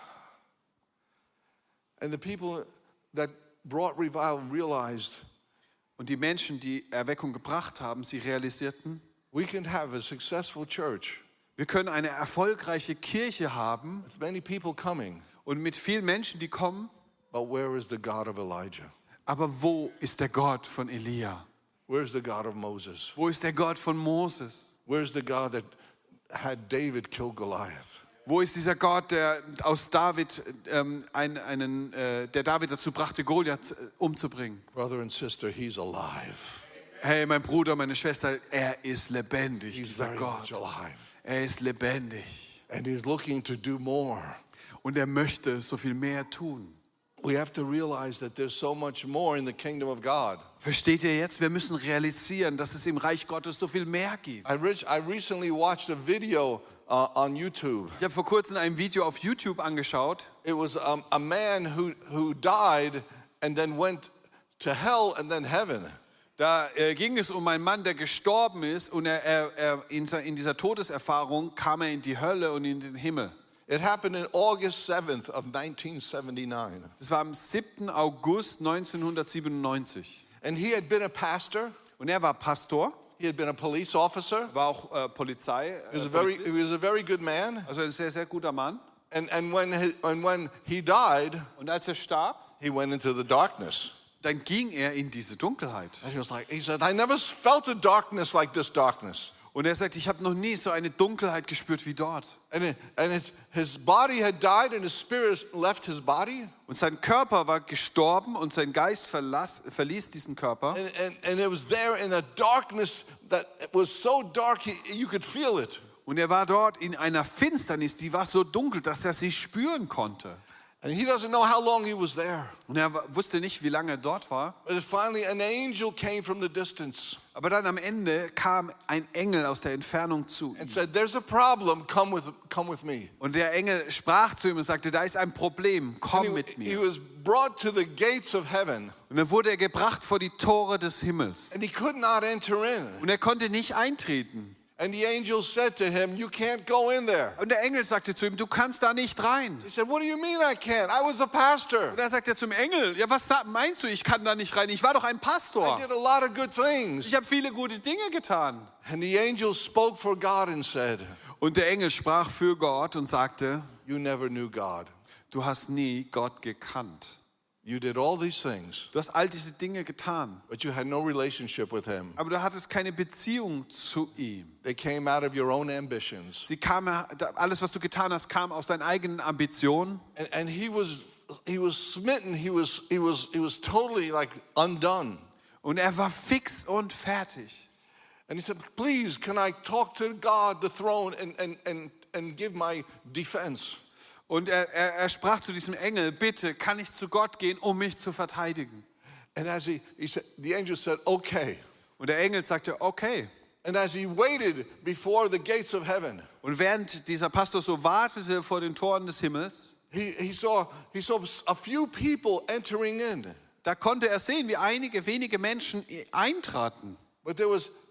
Speaker 1: And the people that brought revival realized
Speaker 2: Und die Menschen, die Erweckung gebracht haben, sie realisierten,
Speaker 1: we can have a successful church
Speaker 2: wir können eine erfolgreiche Kirche haben
Speaker 1: with many people coming,
Speaker 2: und mit vielen Menschen, die kommen,
Speaker 1: but where is the God of Elijah?
Speaker 2: aber wo ist der Gott von Elia?
Speaker 1: Where's the God of Moses?
Speaker 2: Wo ist der Gott von Moses?
Speaker 1: Where's the God that had David kill Goliath?
Speaker 2: Wo ist dieser Gott, der aus David ähm, einen, einen, äh, der David dazu brachte, Goliath äh, umzubringen?
Speaker 1: Brother and sister, he's alive.
Speaker 2: Hey, mein Bruder, meine Schwester, er ist lebendig,
Speaker 1: He's
Speaker 2: dieser
Speaker 1: very
Speaker 2: Gott.
Speaker 1: much alive.
Speaker 2: Er ist lebendig
Speaker 1: And he's looking to do more.
Speaker 2: und er möchte so viel mehr tun.
Speaker 1: We have to realize that there's so much more in the kingdom of God.
Speaker 2: Versteht ihr jetzt? Wir müssen realisieren, dass es im Reich Gottes so viel mehr gibt.
Speaker 1: I, re- I recently watched a video uh, on YouTube.
Speaker 2: Ich habe vor kurzem ein Video auf YouTube angeschaut.
Speaker 1: It was um, a man who, who died and then went to hell and then heaven.
Speaker 2: Da äh, ging es um einen Mann, der gestorben ist und er, er, er in, se- in dieser Todeserfahrung kam er in die Hölle und in den Himmel.
Speaker 1: It happened in August seventh of nineteen seventy-nine.
Speaker 2: Das war am siebten August neunzehnhundertsiebenundneunzig.
Speaker 1: And he had been a pastor.
Speaker 2: Und er war Pastor,
Speaker 1: He had been a police officer.
Speaker 2: war auch äh, Polizei,
Speaker 1: He was
Speaker 2: äh,
Speaker 1: a very, he
Speaker 2: Polizist,
Speaker 1: was a very good man.
Speaker 2: also ein sehr, sehr guter Mann.
Speaker 1: And, and, when he, and when he died,
Speaker 2: Und als er starb,
Speaker 1: he went into the darkness.
Speaker 2: dann ging er in diese Dunkelheit.
Speaker 1: And he was like, he said, I never felt a darkness like this darkness.
Speaker 2: Und er sagt, ich habe noch nie so eine Dunkelheit gespürt wie dort.
Speaker 1: And, it, and his, his body had died and his spirit left his body.
Speaker 2: Und sein Körper war gestorben und sein Geist verlass, verließ diesen Körper.
Speaker 1: And, and, and it was there in a darkness that was so dark he, you could feel it.
Speaker 2: Und er war dort in einer Finsternis, die war so dunkel, dass er sie spüren konnte.
Speaker 1: And he doesn't know how long he was there.
Speaker 2: Und er wa- wusste nicht, wie lange er dort war.
Speaker 1: But finally an angel came from the distance
Speaker 2: Aber dann am Ende kam ein Engel aus der Entfernung zu ihm.
Speaker 1: and said, there's a problem, come with, come with me.
Speaker 2: Und der Engel sprach zu ihm und sagte, da ist ein Problem, komm
Speaker 1: And
Speaker 2: mit
Speaker 1: he, he
Speaker 2: mir.
Speaker 1: was brought to the gates of heaven
Speaker 2: Und dann wurde er gebracht vor die Tore des Himmels.
Speaker 1: and he could not enter in.
Speaker 2: Und er konnte nicht eintreten.
Speaker 1: And the angel said to him, you can't go in there.
Speaker 2: Und der Engel sagte zu ihm, du kannst da nicht rein.
Speaker 1: He said, what do you mean I can't? I was a pastor.
Speaker 2: Und da sagt er zum Engel, ja, was sa- meinst du, ich kann da nicht rein? Ich war doch ein
Speaker 1: I
Speaker 2: Pastor.
Speaker 1: did a lot of good things.
Speaker 2: Ich habe viele gute Dinge getan.
Speaker 1: And the angel spoke for God and said,
Speaker 2: Und der Engel sprach für Gott und sagte,
Speaker 1: you never knew God.
Speaker 2: du hast nie Gott gekannt.
Speaker 1: You did all these things,
Speaker 2: Du hast all diese Dinge getan,
Speaker 1: but you had no relationship with him.
Speaker 2: aber du hattest keine Beziehung zu ihm.
Speaker 1: They came out of your own ambitions.
Speaker 2: Sie kam, alles, was du getan hast, kam aus deinen eigenen Ambitionen.
Speaker 1: And, and he was he was smitten. He was he was he was totally like undone.
Speaker 2: Und er war fix und fertig.
Speaker 1: And he said, please, can I talk to God, the throne, and, and, and, and give my defense?
Speaker 2: Und er, er, er sprach zu diesem Engel, bitte, kann ich zu Gott gehen, um mich zu verteidigen?
Speaker 1: And as he, he said, the angel said, okay.
Speaker 2: Und der Engel sagte, okay.
Speaker 1: And as he waited before the gates of heaven,
Speaker 2: Und während dieser Pastor so wartete vor den Toren des Himmels,
Speaker 1: he, he, saw, he saw a few people entering in.
Speaker 2: da konnte er sehen, wie einige wenige Menschen eintraten.
Speaker 1: But there was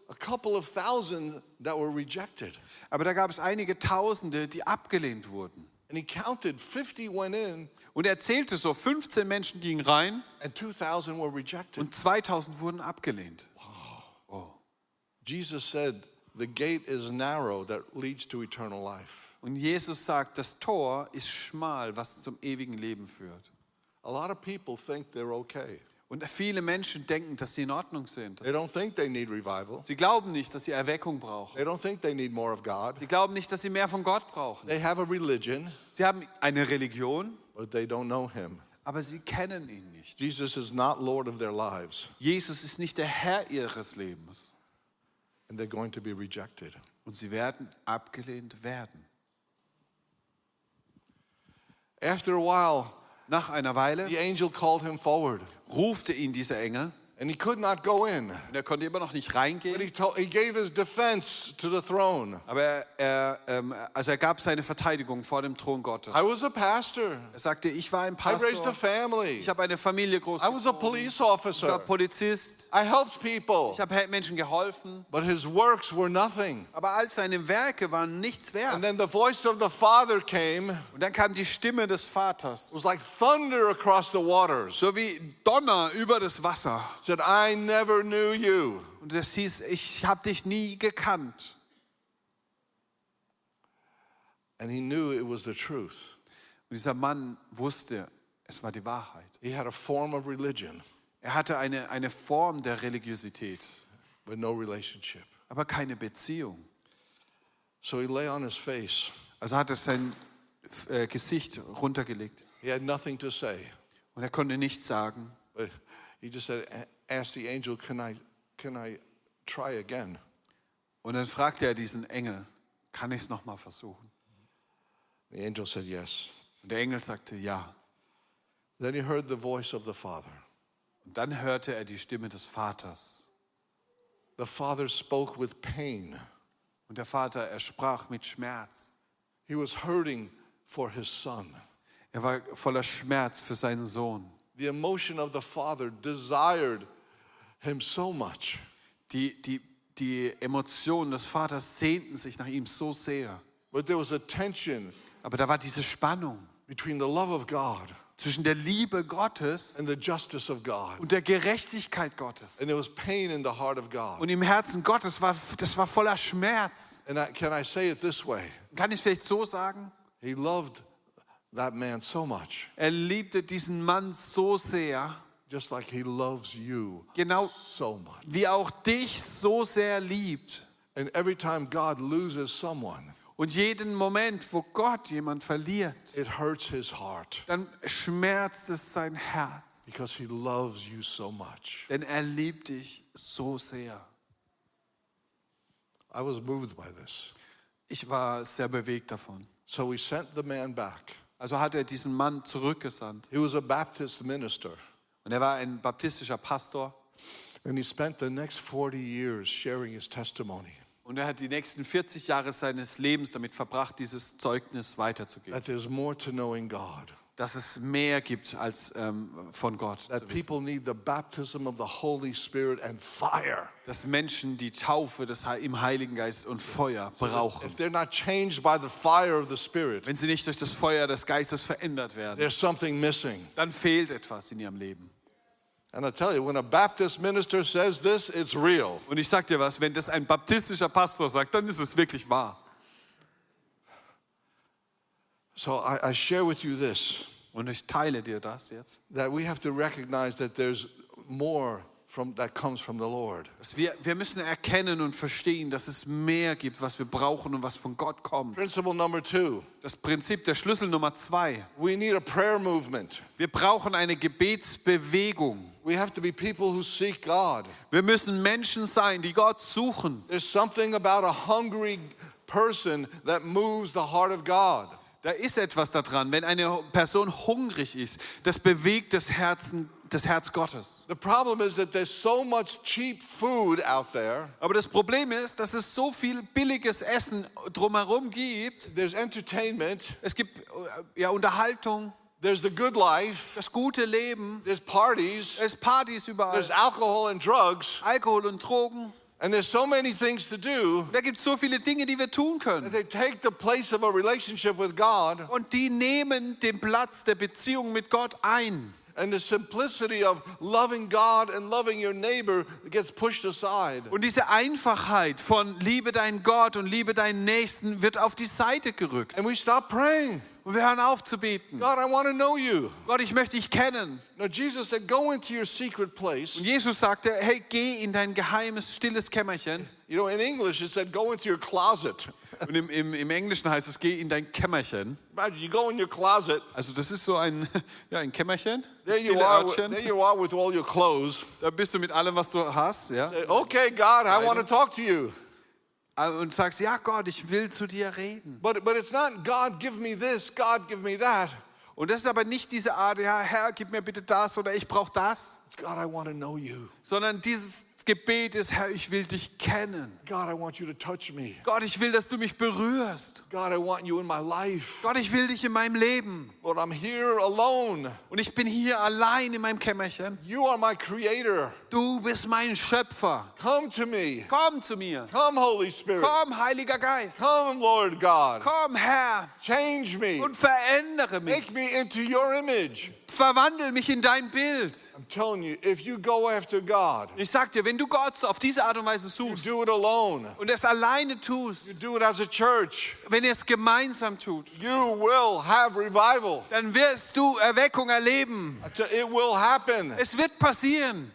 Speaker 1: a couple of thousand that were rejected.
Speaker 2: Aber da gab es einige Tausende, die abgelehnt wurden.
Speaker 1: And he counted fifty went in
Speaker 2: Und er zählte so, fünfzehn Menschen gingen rein
Speaker 1: and two thousand were rejected.
Speaker 2: und zweitausend wurden abgelehnt.
Speaker 1: Jesus said, the gate is narrow that leads to eternal life.
Speaker 2: Und Jesus sagt, das Tor ist schmal, was zum ewigen Leben führt.
Speaker 1: A lot of people think they're okay.
Speaker 2: Und viele Menschen denken, dass sie in Ordnung sind.
Speaker 1: They don't think they need revival.
Speaker 2: Sie glauben nicht, dass sie Erweckung brauchen.
Speaker 1: They don't think they need more of God.
Speaker 2: Sie glauben nicht, dass sie mehr von Gott brauchen.
Speaker 1: They have a religion,
Speaker 2: Sie haben eine Religion,
Speaker 1: but they don't know him.
Speaker 2: aber sie kennen ihn nicht.
Speaker 1: Jesus is not Lord of their lives,
Speaker 2: Jesus ist nicht der Herr ihres Lebens.
Speaker 1: and they're going to be rejected.
Speaker 2: Und sie werden abgelehnt werden.
Speaker 1: After a while,
Speaker 2: Nach einer Weile
Speaker 1: the angel called him forward,
Speaker 2: rufte ihn dieser Engel
Speaker 1: and he could not go in.
Speaker 2: und er konnte immer noch nicht
Speaker 1: But
Speaker 2: reingehen.
Speaker 1: he, told, he gave his defense to the throne.
Speaker 2: Aber er, er, ähm, also er gab seine Verteidigung vor dem Thron Gottes.
Speaker 1: I was a pastor.
Speaker 2: Er sagte, ich war ein
Speaker 1: I raised a
Speaker 2: Pastor,
Speaker 1: family.
Speaker 2: ich habe eine Familie
Speaker 1: I was a
Speaker 2: großgezogen,
Speaker 1: police
Speaker 2: ich war
Speaker 1: officer.
Speaker 2: Polizist,
Speaker 1: I helped people.
Speaker 2: ich habe Menschen geholfen.
Speaker 1: But his works were nothing.
Speaker 2: Aber all seine Werke waren nichts
Speaker 1: And
Speaker 2: wert.
Speaker 1: then the voice of the Father came.
Speaker 2: Und dann kam die Stimme des Vaters,
Speaker 1: It was like thunder across the waters.
Speaker 2: so wie Donner über das Wasser.
Speaker 1: Said, I never knew you.
Speaker 2: Und es hieß, ich habe dich nie gekannt.
Speaker 1: And he knew it was the truth.
Speaker 2: Und dieser Mann wusste, es war die Wahrheit.
Speaker 1: He had a form of religion,
Speaker 2: Er hatte eine, eine Form der Religiosität,
Speaker 1: but no relationship.
Speaker 2: aber keine Beziehung.
Speaker 1: So he lay on his face.
Speaker 2: Also hat er sein äh, Gesicht runtergelegt.
Speaker 1: He had nothing to say.
Speaker 2: Und er konnte nichts sagen.
Speaker 1: But he just said, ask the angel, can I, can I try again?
Speaker 2: Und dann fragte er diesen Engel, kann ich es nochmal versuchen?
Speaker 1: The angel said yes.
Speaker 2: Und der Engel sagte ja.
Speaker 1: Then he heard the voice of the Father.
Speaker 2: Und dann hörte er die Stimme des Vaters.
Speaker 1: The Father spoke with pain.
Speaker 2: Und der Vater, er sprach mit Schmerz.
Speaker 1: He was hurting for his son.
Speaker 2: Er war voller Schmerz für seinen Sohn.
Speaker 1: The emotion of the Father desired him so much.
Speaker 2: Die, die, die Emotionen des Vaters sehnten sich nach ihm so sehr.
Speaker 1: But there was a tension
Speaker 2: Aber da war diese Spannung
Speaker 1: between the love of God
Speaker 2: zwischen der Liebe Gottes
Speaker 1: and the justice of God.
Speaker 2: und der Gerechtigkeit Gottes.
Speaker 1: And there was pain in the heart of God.
Speaker 2: Und im Herzen Gottes war das war voller Schmerz.
Speaker 1: And I, can I say it this way?
Speaker 2: Kann ich es vielleicht so sagen?
Speaker 1: He loved that man so much,
Speaker 2: Er liebte diesen Mann so sehr,
Speaker 1: just like he loves you
Speaker 2: genau
Speaker 1: so much.
Speaker 2: wie auch dich so sehr liebt.
Speaker 1: And every time God loses someone,
Speaker 2: Und jeden Moment, wo Gott jemand verliert,
Speaker 1: it hurts his heart
Speaker 2: dann schmerzt es sein Herz.
Speaker 1: because he loves you so much.
Speaker 2: Denn er liebt dich so sehr.
Speaker 1: I was moved by this.
Speaker 2: Ich war sehr bewegt davon.
Speaker 1: So we sent the man back.
Speaker 2: Also hat er diesen Mann zurückgesandt.
Speaker 1: He was a Baptist minister,
Speaker 2: Und er war ein baptistischer Pastor.
Speaker 1: and he spent the next forty years sharing his testimony
Speaker 2: Und er hat die nächsten vierzig Jahre seines Lebens damit verbracht, dieses Zeugnis weiterzugeben.
Speaker 1: that there's more to knowing God,
Speaker 2: Dass es mehr gibt als ähm, von Gott.
Speaker 1: that
Speaker 2: Zu wissen.
Speaker 1: people need the baptism of the Holy Spirit and fire.
Speaker 2: Dass Menschen die Taufe des, He- im Heiligen Geist und Feuer brauchen.
Speaker 1: If they're not changed by the fire of the Spirit,
Speaker 2: Wenn sie nicht durch das Feuer des Geistes verändert werden,
Speaker 1: there's something missing.
Speaker 2: dann fehlt etwas in ihrem Leben.
Speaker 1: And I tell you, when a Baptist minister says this, it's real.
Speaker 2: Und ich sag dir was, wenn das ein baptistischer Pastor sagt, dann ist es wirklich wahr.
Speaker 1: So I, I share with you this,
Speaker 2: Und ich teile dir das jetzt.
Speaker 1: that we have to recognize that there's more from, that comes from the Lord.
Speaker 2: Dass wir, wir müssen erkennen und verstehen, dass es mehr gibt, was wir brauchen und was von Gott kommt.
Speaker 1: Principle number two,
Speaker 2: Das Prinzip, der Schlüssel Nummer zwei.
Speaker 1: we need a prayer movement.
Speaker 2: Wir brauchen eine Gebetsbewegung.
Speaker 1: We have to be people who seek God.
Speaker 2: Wir müssen Menschen sein, die Gott suchen.
Speaker 1: There's something about a hungry person that moves the heart of God.
Speaker 2: Da ist etwas daran, wenn eine Person hungrig ist, das bewegt das Herzen, das Herz Gottes.
Speaker 1: The problem is that there's so much cheap food out there.
Speaker 2: Aber das Problem ist, dass es so viel billiges Essen drumherum gibt.
Speaker 1: There's entertainment.
Speaker 2: Es gibt äh, ja Unterhaltung,
Speaker 1: There's the good life.
Speaker 2: das gute Leben,
Speaker 1: There's parties.
Speaker 2: es ist Partys überall,
Speaker 1: There's alcohol and drugs.
Speaker 2: Alkohol und Drogen.
Speaker 1: And there's so many things to do.
Speaker 2: Da gibt es so viele Dinge, die wir tun können.
Speaker 1: They take the place of a relationship with God,
Speaker 2: Und die nehmen den Platz der Beziehung mit Gott ein.
Speaker 1: and the simplicity of loving God and loving your neighbor gets pushed aside.
Speaker 2: Und diese Einfachheit von liebe deinen Gott und liebe deinen Nächsten wird auf die Seite gerückt.
Speaker 1: And we stop praying.
Speaker 2: Und wir hören auf zu beten.
Speaker 1: God, I want to know you.
Speaker 2: Gott, ich möchte dich kennen.
Speaker 1: No, Jesus said, go into your secret place.
Speaker 2: Und Jesus sagte, hey, geh in dein geheimes, stilles Kämmerchen.
Speaker 1: You know, in English it said, go into your closet.
Speaker 2: Und im, im, im Englischen heißt es, geh in dein Kämmerchen.
Speaker 1: Imagine you go in your closet.
Speaker 2: Also das ist so ein, ja, ein Kämmerchen.
Speaker 1: There you
Speaker 2: Stille
Speaker 1: are.
Speaker 2: Örtchen.
Speaker 1: There you are with all your clothes.
Speaker 2: Da bist du mit allem, was du hast. Ja?
Speaker 1: Say, okay, God, I want to talk to you.
Speaker 2: Und sagst, ja Gott, ich will zu dir reden.
Speaker 1: But but it's not God, give me this. God, give me that.
Speaker 2: Und das ist aber nicht diese Art, ja Herr, gib mir bitte das oder ich brauche das.
Speaker 1: It's God, I want to know you.
Speaker 2: Sondern dieses Gebet ist, Herr, ich will dich kennen.
Speaker 1: God, I want you to touch me.
Speaker 2: Gott, ich will, dass du mich berührst.
Speaker 1: God, I want you in my life.
Speaker 2: Gott, ich will dich in meinem Leben.
Speaker 1: Lord, I'm here alone.
Speaker 2: Und ich bin hier allein in meinem Kämmerchen.
Speaker 1: You are my creator.
Speaker 2: Du bist mein Schöpfer.
Speaker 1: Come to me.
Speaker 2: Komm zu mir.
Speaker 1: Come, Holy Spirit.
Speaker 2: Komm, Heiliger Geist.
Speaker 1: Come, Lord God.
Speaker 2: Komm, Herr,
Speaker 1: Change me.
Speaker 2: und verändere mich.
Speaker 1: Make me into your image.
Speaker 2: Verwandel mich in dein Bild.
Speaker 1: I'm telling you, if you go after God,
Speaker 2: Ich sag dir, wenn du Gott auf diese Art und Weise
Speaker 1: you
Speaker 2: suchst
Speaker 1: do it alone.
Speaker 2: und es alleine
Speaker 1: You
Speaker 2: tust,
Speaker 1: do it as a church.
Speaker 2: wenn ihr es gemeinsam tut,
Speaker 1: You will have revival.
Speaker 2: dann wirst du Erweckung erleben.
Speaker 1: It will happen.
Speaker 2: Es wird passieren.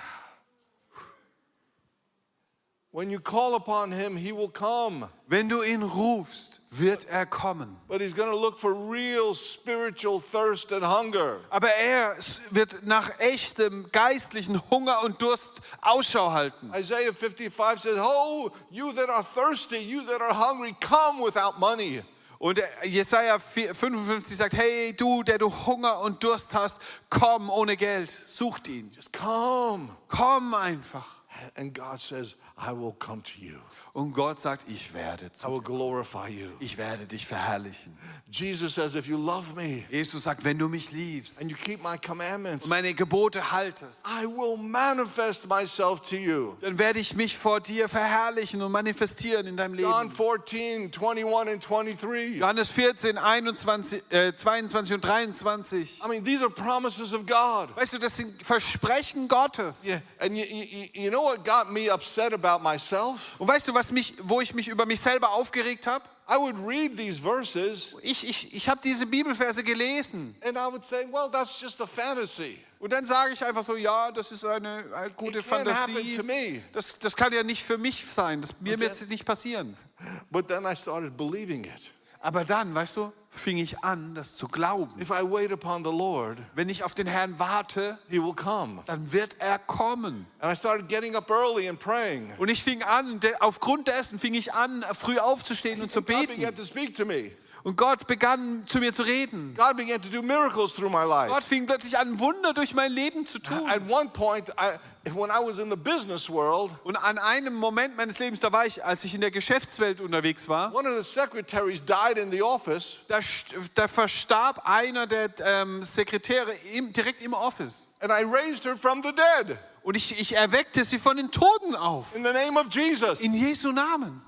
Speaker 1: When you call upon him, he will come.
Speaker 2: Wenn du ihn rufst, wird er kommen.
Speaker 1: But he's going to look for real spiritual thirst and hunger.
Speaker 2: Aber er wird nach echtem geistlichen Hunger und Durst Ausschau halten.
Speaker 1: Isaiah fifty-five says, oh, you that are thirsty, you that are hungry, come without money.
Speaker 2: Und Jesaja fünfundfünfzig sagt, hey, du, der du Hunger und Durst hast, komm ohne Geld, sucht ihn.
Speaker 1: Just come.
Speaker 2: Komm einfach.
Speaker 1: And God says, I will come to you.
Speaker 2: Und Gott sagt, ich werde
Speaker 1: I
Speaker 2: zu
Speaker 1: will glorify you.
Speaker 2: Ich werde dich verherrlichen.
Speaker 1: Jesus says, if you love me
Speaker 2: Jesus sagt, wenn du mich liebst
Speaker 1: and you keep my commandments,
Speaker 2: und meine Gebote haltest,
Speaker 1: I will manifest myself to you.
Speaker 2: dann werde ich mich vor dir verherrlichen und manifestieren in deinem
Speaker 1: John
Speaker 2: Leben.
Speaker 1: fourteen, twenty-one and twenty-three.
Speaker 2: Johannes vierzehn, einundzwanzig, äh, zweiundzwanzig und dreiundzwanzig.
Speaker 1: I mean, these are promises of God.
Speaker 2: Weißt du, das sind Versprechen Gottes.
Speaker 1: Yeah, and you, you, you know what got me upset about myself?
Speaker 2: Und weißt du, was mich, wo ich mich über mich selber aufgeregt habe?
Speaker 1: I would read these verses
Speaker 2: Ich, ich, ich habe diese Bibelverse gelesen.
Speaker 1: and I would say, well, that's just a fantasy.
Speaker 2: Und dann sage ich einfach so, ja, das ist eine, eine gute
Speaker 1: It can't happen
Speaker 2: Fantasie.
Speaker 1: to me.
Speaker 2: Das, das kann ja nicht für mich sein. Das, mir
Speaker 1: Okay.
Speaker 2: wird es nicht passieren.
Speaker 1: But then I started believing it.
Speaker 2: Aber dann, weißt du, fing ich an, das zu glauben.
Speaker 1: If I wait upon the Lord,
Speaker 2: Wenn ich auf den Herrn warte,
Speaker 1: he will come.
Speaker 2: dann wird er kommen.
Speaker 1: And I started getting up early and praying.
Speaker 2: Und ich fing an, de, aufgrund dessen fing ich an, früh aufzustehen und zu
Speaker 1: God began
Speaker 2: beten.
Speaker 1: to speak to me.
Speaker 2: Und Gott begann zu mir zu reden.
Speaker 1: God began to do miracles through my life.
Speaker 2: Gott fing plötzlich an, Wunder durch mein Leben zu tun.
Speaker 1: At one point, I, when I was in the business world,
Speaker 2: Und an einem Moment meines Lebens, da war ich, als ich in der Geschäftswelt unterwegs war,
Speaker 1: one of the secretaries died in the office.
Speaker 2: da, st- da verstarb einer der ähm, Sekretäre im, direkt im Office.
Speaker 1: And I raised her from the dead
Speaker 2: Und ich, ich erweckte sie von den Toten auf.
Speaker 1: in the name of Jesus.
Speaker 2: In Jesu Namen.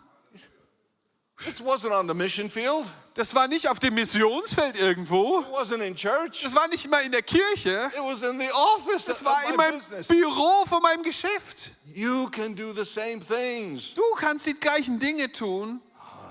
Speaker 1: This wasn't on the mission field.
Speaker 2: Das war nicht auf dem Missionsfeld irgendwo.
Speaker 1: It wasn't in church.
Speaker 2: Das war nicht mal in der Kirche.
Speaker 1: It was in the office
Speaker 2: Das
Speaker 1: of
Speaker 2: war in
Speaker 1: my
Speaker 2: meinem
Speaker 1: business.
Speaker 2: Büro von meinem Geschäft.
Speaker 1: You can do the same things
Speaker 2: Du kannst die gleichen Dinge tun,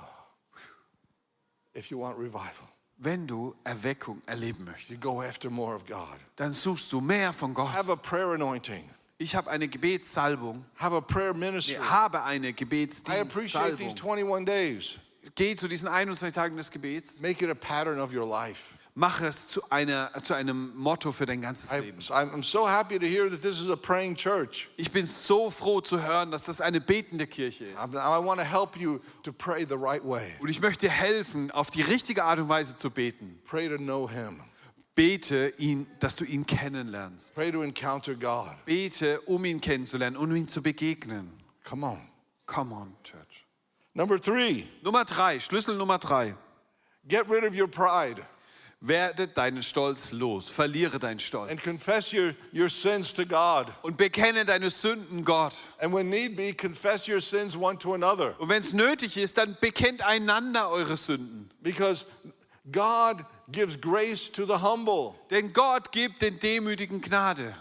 Speaker 1: if you want revival.
Speaker 2: wenn du Erweckung erleben möchtest.
Speaker 1: You go after more of God.
Speaker 2: Dann suchst du mehr von Gott.
Speaker 1: Have a prayer anointing.
Speaker 2: Ich habe eine Gebetssalbung.
Speaker 1: Have a prayer ministry.
Speaker 2: Ich habe eine
Speaker 1: I appreciate these
Speaker 2: Gebetsdienstsalbung.
Speaker 1: twenty-one days.
Speaker 2: Geh zu diesen einundzwanzig Tagen des Gebets.
Speaker 1: Make it a pattern of your life.
Speaker 2: Mach es zu, einer, zu einem Motto für dein ganzes
Speaker 1: I,
Speaker 2: Leben.
Speaker 1: I'm so happy to hear that this is a praying church.
Speaker 2: Ich bin so froh zu hören, dass das eine betende Kirche ist.
Speaker 1: I, I want to help you to pray the right way.
Speaker 2: Und ich möchte dir helfen, auf die richtige Art und Weise zu beten.
Speaker 1: Pray to know him.
Speaker 2: Bete ihn, dass du ihn kennenlernst.
Speaker 1: Pray to encounter God.
Speaker 2: Bete, um ihn kennenzulernen, um ihm zu begegnen.
Speaker 1: Come on.
Speaker 2: Come on, Church.
Speaker 1: Number three,
Speaker 2: Nummer drei, Schlüssel Nummer drei.
Speaker 1: get rid of your pride.
Speaker 2: Werde deinen Stolz los, verliere deinen Stolz
Speaker 1: and confess your, your sins to God.
Speaker 2: und bekenne deine Sünden Gott.
Speaker 1: And when need be, confess your sins one to another.
Speaker 2: Und wenn es nötig ist, dann bekennt einander eure Sünden.
Speaker 1: Because God gives grace to the humble.
Speaker 2: Denn Gott gibt den Demütigen Gnade.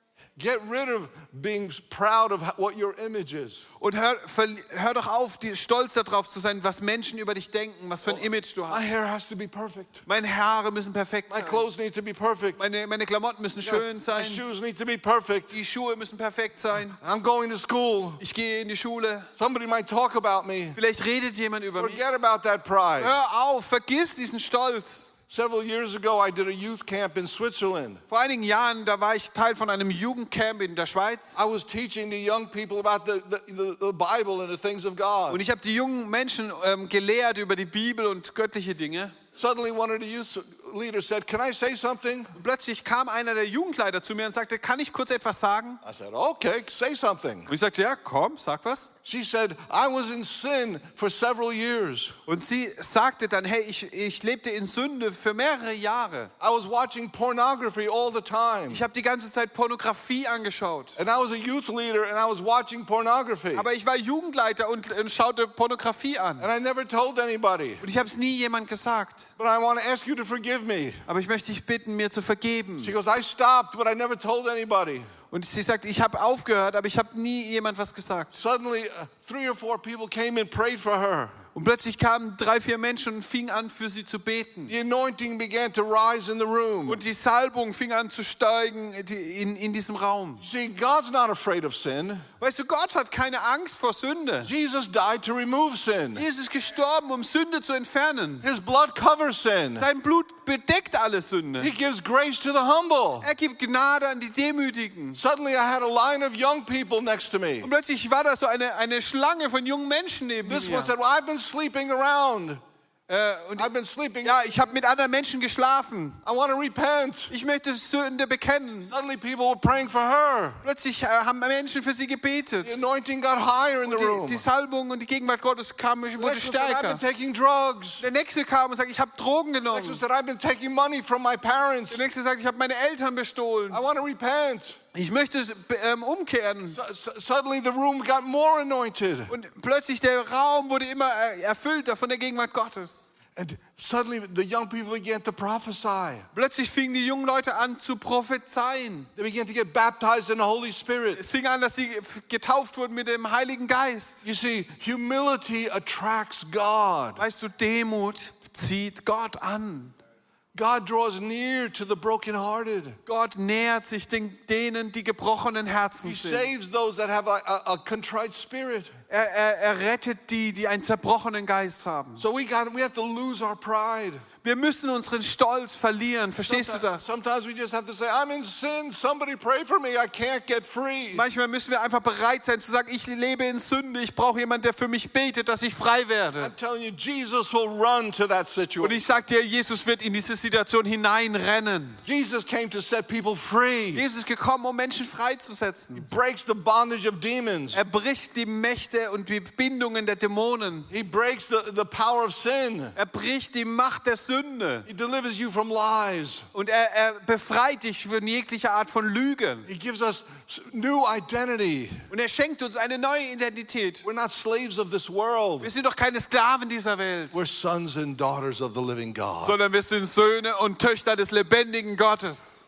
Speaker 1: Get rid of being proud of what your image is.
Speaker 2: Und hör, verli- hör doch auf, die, stolz darauf zu sein, was Menschen über dich denken, was für ein Image du
Speaker 1: My
Speaker 2: hast.
Speaker 1: hair has to be perfect.
Speaker 2: Meine Haare müssen perfekt
Speaker 1: My
Speaker 2: sein.
Speaker 1: clothes need to be perfect.
Speaker 2: Meine, meine Klamotten müssen schön
Speaker 1: My
Speaker 2: sein.
Speaker 1: shoes need to be perfect.
Speaker 2: Die Schuhe müssen perfekt sein.
Speaker 1: I'm going to school.
Speaker 2: Ich gehe in die Schule.
Speaker 1: Somebody might talk about me.
Speaker 2: Vielleicht redet jemand über mich.
Speaker 1: Forget about that pride.
Speaker 2: Hör auf, vergiss diesen Stolz.
Speaker 1: Several years ago, I did a youth camp in Switzerland.
Speaker 2: Vor einigen Jahren, da war ich Teil von einem Jugendcamp in der Schweiz.
Speaker 1: I was teaching the young people about the, the, the, the Bible and the things of God.
Speaker 2: Und ich habe die jungen Menschen ähm, gelehrt über die Bibel und göttliche Dinge.
Speaker 1: Suddenly, one of the youth leaders said, "Can I say something?"
Speaker 2: Und plötzlich kam einer der Jugendleiter zu mir und sagte, kann ich kurz etwas sagen?
Speaker 1: I said, "Okay, say something."
Speaker 2: Und ich sagte, ja, komm, sag was.
Speaker 1: She said, "I was in sin for several years.
Speaker 2: Und sie sagte dann, hey, ich, ich lebte in Sünde für mehrere Jahre.
Speaker 1: I was watching pornography all the time.
Speaker 2: Ich habe die ganze Zeit Pornografie angeschaut.
Speaker 1: And I was a youth leader and I was watching pornography.
Speaker 2: Aber ich war Jugendleiter und, und schaute Pornografie an.
Speaker 1: And I never told anybody.
Speaker 2: Und ich habe es nie jemand gesagt.
Speaker 1: But I want to ask you to forgive me."
Speaker 2: Aber ich möchte dich bitten, mir zu vergeben.
Speaker 1: She goes, "I stopped, but I never told anybody."
Speaker 2: Und sie sagt, ich habe aufgehört, aber ich habe nie jemand was gesagt.
Speaker 1: Suddenly, uh, three or four people came and prayed for her.
Speaker 2: Und plötzlich kamen drei, vier Menschen und fingen an, für sie zu beten.
Speaker 1: The anointing began to rise in the room.
Speaker 2: Und die Salbung fing an zu steigen in, in diesem Raum.
Speaker 1: See, God's not afraid of sin.
Speaker 2: Weißt du, Gott hat keine Angst vor Sünde.
Speaker 1: Jesus died to remove sin.
Speaker 2: Jesus ist gestorben, um Sünde zu entfernen.
Speaker 1: His blood covers sin.
Speaker 2: Sein Blut bedeckt alle Sünde.
Speaker 1: He gives grace to the humble.
Speaker 2: Er gibt Gnade an die Demütigen.
Speaker 1: Suddenly, I had a line of young people next to me.
Speaker 2: Und plötzlich war da so eine, eine Schlange von jungen Menschen neben
Speaker 1: This
Speaker 2: mir.
Speaker 1: one said, "Well, I've been sleeping around.
Speaker 2: Äh, und
Speaker 1: I've been sleeping.
Speaker 2: ja, ich habe mit anderen Menschen geschlafen.
Speaker 1: I want to repent."
Speaker 2: Ich möchte Sünde bekennen.
Speaker 1: Suddenly, people were praying for her.
Speaker 2: Plötzlich äh, haben Menschen für sie gebetet.
Speaker 1: The anointing got higher in the
Speaker 2: Die,
Speaker 1: room.
Speaker 2: die Salbung und die Gegenwart Gottes kam,
Speaker 1: The
Speaker 2: wurde
Speaker 1: next one said, "I've
Speaker 2: stärker.
Speaker 1: been taking drugs."
Speaker 2: Der nächste kam und sagte, ich habe Drogen
Speaker 1: The next one
Speaker 2: genommen.
Speaker 1: said, "I've been taking money from my parents.
Speaker 2: Der nächste sagt, ich habe meine Eltern bestohlen.
Speaker 1: I want to repent."
Speaker 2: Ich möchte ähm, umkehren.
Speaker 1: So- so- Suddenly, the room got more anointed.
Speaker 2: Und plötzlich der Raum wurde immer äh, erfüllter von der Gegenwart Gottes.
Speaker 1: And suddenly, the young people began to prophesy.
Speaker 2: Plötzlich fingen die jungen Leute an zu prophezeien.
Speaker 1: They began to get baptized in the Holy Spirit.
Speaker 2: Es fing an, dass sie getauft wurden mit dem Heiligen Geist.
Speaker 1: You see, humility attracts God.
Speaker 2: Weißt du, Demut zieht Gott an.
Speaker 1: God draws near to the brokenhearted.
Speaker 2: Gott nähert sich den, denen, die gebrochenen Herzen
Speaker 1: He
Speaker 2: sind.
Speaker 1: saves those that have a, a, a contrite spirit.
Speaker 2: Er, er, er rettet die, die einen zerbrochenen Geist haben.
Speaker 1: So we got we have to lose our pride.
Speaker 2: Wir müssen unseren Stolz verlieren. Verstehst du das?
Speaker 1: Sometimes we just have to say, "I'm in sin. Somebody pray for me. I can't get free."
Speaker 2: Manchmal müssen wir einfach bereit sein zu sagen, ich lebe in Sünde. Ich brauche jemanden, der für mich betet, dass ich frei werde.
Speaker 1: I'm telling you, Jesus will run to that
Speaker 2: Und
Speaker 1: situation.
Speaker 2: ich sage dir, Jesus wird in diese Situation hineinrennen.
Speaker 1: Jesus came to set people free.
Speaker 2: Jesus ist gekommen, um Menschen freizusetzen.
Speaker 1: Breaks the bondage of demons.
Speaker 2: Er bricht die Mächte und die Bindungen der Dämonen.
Speaker 1: He breaks the, the power of sin.
Speaker 2: Er bricht die Macht der Sünde.
Speaker 1: He delivers you from lies.
Speaker 2: Und er, er befreit dich von jeglicher Art von Lügen.
Speaker 1: He gives us new identity.
Speaker 2: Und er schenkt uns eine neue Identität.
Speaker 1: We're not slaves of this world.
Speaker 2: Wir sind doch keine Sklaven dieser Welt,
Speaker 1: We're sons and daughters of the living God.
Speaker 2: sondern wir sind Söhne und Töchter des lebendigen Gottes.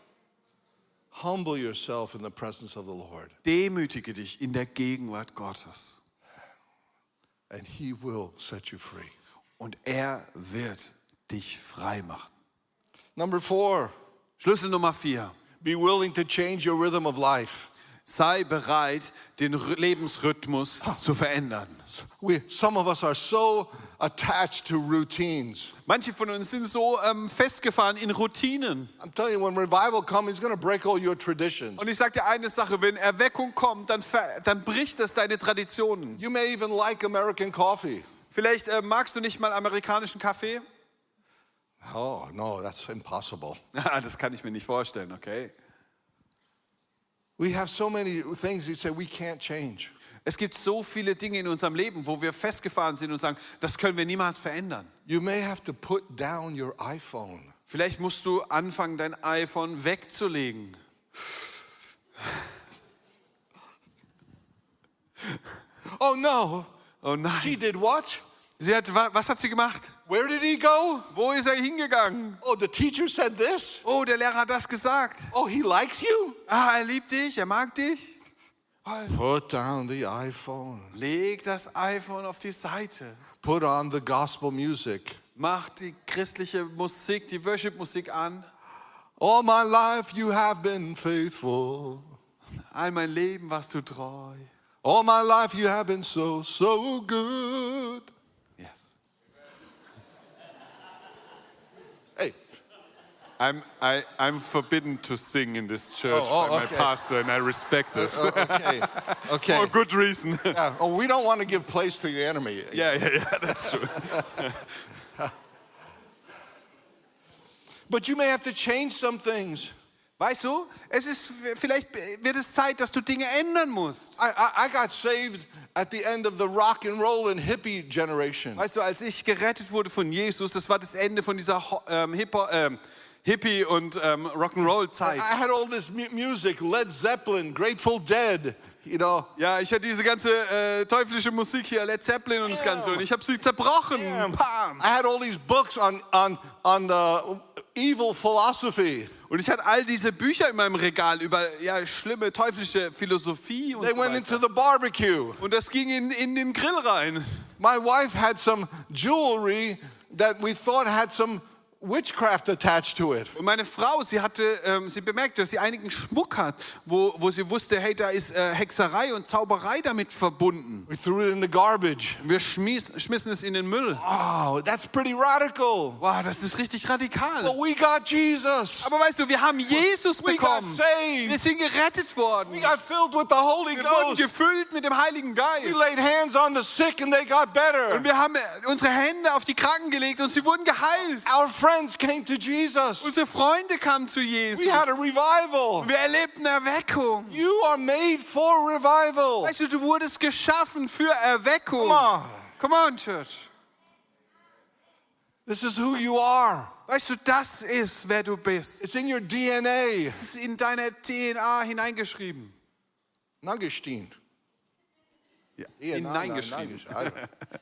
Speaker 1: Humble yourself in the presence of the Lord,
Speaker 2: Demütige dich in der Gegenwart Gottes.
Speaker 1: and He will set you free.
Speaker 2: Und er wird dich frei machen.
Speaker 1: Number four,
Speaker 2: Schlüssel Nummer vier.
Speaker 1: be willing to change your rhythm of life.
Speaker 2: Sei bereit, den R- Lebensrhythmus zu verändern.
Speaker 1: We, some of us are so attached to routines.
Speaker 2: Manche von uns sind so ähm, festgefahren in Routinen.
Speaker 1: I'm telling you, when revival comes, He's going to break all your traditions.
Speaker 2: Und ich sage dir eine Sache, wenn Erweckung kommt, dann, ver- dann bricht das deine Traditionen.
Speaker 1: You may even like American coffee.
Speaker 2: Vielleicht äh, magst du nicht mal amerikanischen Kaffee?
Speaker 1: Oh, no, that's impossible.
Speaker 2: Ah, das kann ich mir nicht vorstellen, okay?
Speaker 1: We have so many things you say we can't change.
Speaker 2: Es gibt so viele Dinge in unserem Leben, wo wir festgefahren sind und sagen, das können wir niemals verändern.
Speaker 1: You may have to put down your iPhone.
Speaker 2: Vielleicht musst du anfangen, dein iPhone wegzulegen.
Speaker 1: Oh no.
Speaker 2: Oh nein.
Speaker 1: She did what?
Speaker 2: Sie hat, wa- was hat sie gemacht?
Speaker 1: Where did he go?
Speaker 2: Wo ist er hingegangen?
Speaker 1: Oh, the teacher said this?
Speaker 2: Oh, der Lehrer hat das gesagt.
Speaker 1: Oh, he likes you?
Speaker 2: Ah, er liebt dich, er mag dich.
Speaker 1: Put down the iPhone.
Speaker 2: Leg das iPhone auf die Seite.
Speaker 1: Put on the gospel music.
Speaker 2: Mach die christliche Musik, die Worship-Musik an.
Speaker 1: All my life you have been faithful.
Speaker 2: All mein Leben warst du treu.
Speaker 1: All my life you have been so, so good.
Speaker 2: Yes.
Speaker 1: Hey,
Speaker 2: I'm, I, I'm forbidden to sing in this church
Speaker 1: Oh, oh,
Speaker 2: by my
Speaker 1: okay.
Speaker 2: pastor, and I respect this.
Speaker 1: oh, okay, okay.
Speaker 2: For good reason.
Speaker 1: Yeah. Oh, we don't want to give place to the enemy.
Speaker 2: yeah, yeah, yeah, that's true.
Speaker 1: But you may have to change some things.
Speaker 2: Weißt du, es ist, vielleicht wird es Zeit, dass du Dinge ändern musst.
Speaker 1: I, I, I got saved at the end of the rock and roll and hippie generation.
Speaker 2: Weißt du, als ich gerettet wurde von Jesus, das war das Ende von dieser Ho- ähm, Hippo, ähm, Hippie- und ähm, Rock'n'Roll-Zeit.
Speaker 1: I had all this mu- music, Led Zeppelin, Grateful Dead, you know.
Speaker 2: Ja, ich hatte diese ganze äh, teuflische Musik hier, Led Zeppelin und das Ganze, und ich habe sie zerbrochen. Bam.
Speaker 1: I had all these books on, on, on the evil philosophy.
Speaker 2: Und ich hatte all diese Bücher in meinem Regal über ja, schlimme teuflische Philosophie und
Speaker 1: They
Speaker 2: so
Speaker 1: went into
Speaker 2: weiter.
Speaker 1: the barbecue.
Speaker 2: Und das ging in, in den Grill rein.
Speaker 1: My wife had some jewelry that we thought had some witchcraft attached to it.
Speaker 2: Und meine Frau, sie hatte, ähm, sie bemerkte, dass sie einigen Schmuck hat, wo, wo sie wusste, hey, da ist äh, Hexerei und Zauberei damit verbunden.
Speaker 1: We threw it in the garbage.
Speaker 2: Und wir schmies, schmissen es in den Müll.
Speaker 1: Oh, that's pretty radical.
Speaker 2: Wow, das ist richtig radikal.
Speaker 1: But we got Jesus.
Speaker 2: Aber weißt du, wir haben Jesus
Speaker 1: We got
Speaker 2: bekommen.
Speaker 1: saved.
Speaker 2: Wir sind gerettet worden.
Speaker 1: We got filled with the Holy
Speaker 2: Wir wurden
Speaker 1: Ghost.
Speaker 2: gefüllt mit dem Heiligen
Speaker 1: We
Speaker 2: Geist.
Speaker 1: laid hands on the sick and they got better.
Speaker 2: Und wir haben unsere Hände auf die Kranken gelegt und sie wurden geheilt.
Speaker 1: Our friends came to Jesus.
Speaker 2: Unsere Freunde kamen zu Jesus.
Speaker 1: We had a revival.
Speaker 2: Wir erlebten Erweckung.
Speaker 1: You are made for revival.
Speaker 2: Weißt du, du wurdest geschaffen für Erweckung.
Speaker 1: Come on.
Speaker 2: Come on, Church.
Speaker 1: This is who you are.
Speaker 2: Weißt du, das ist, wer du bist.
Speaker 1: It's in your D N A.
Speaker 2: Es ist in deine D N A hineingeschrieben.
Speaker 1: Nagestein.
Speaker 2: Ja,
Speaker 1: Yeah, na- na-
Speaker 2: hineingeschrieben.
Speaker 1: nagesh- I don't-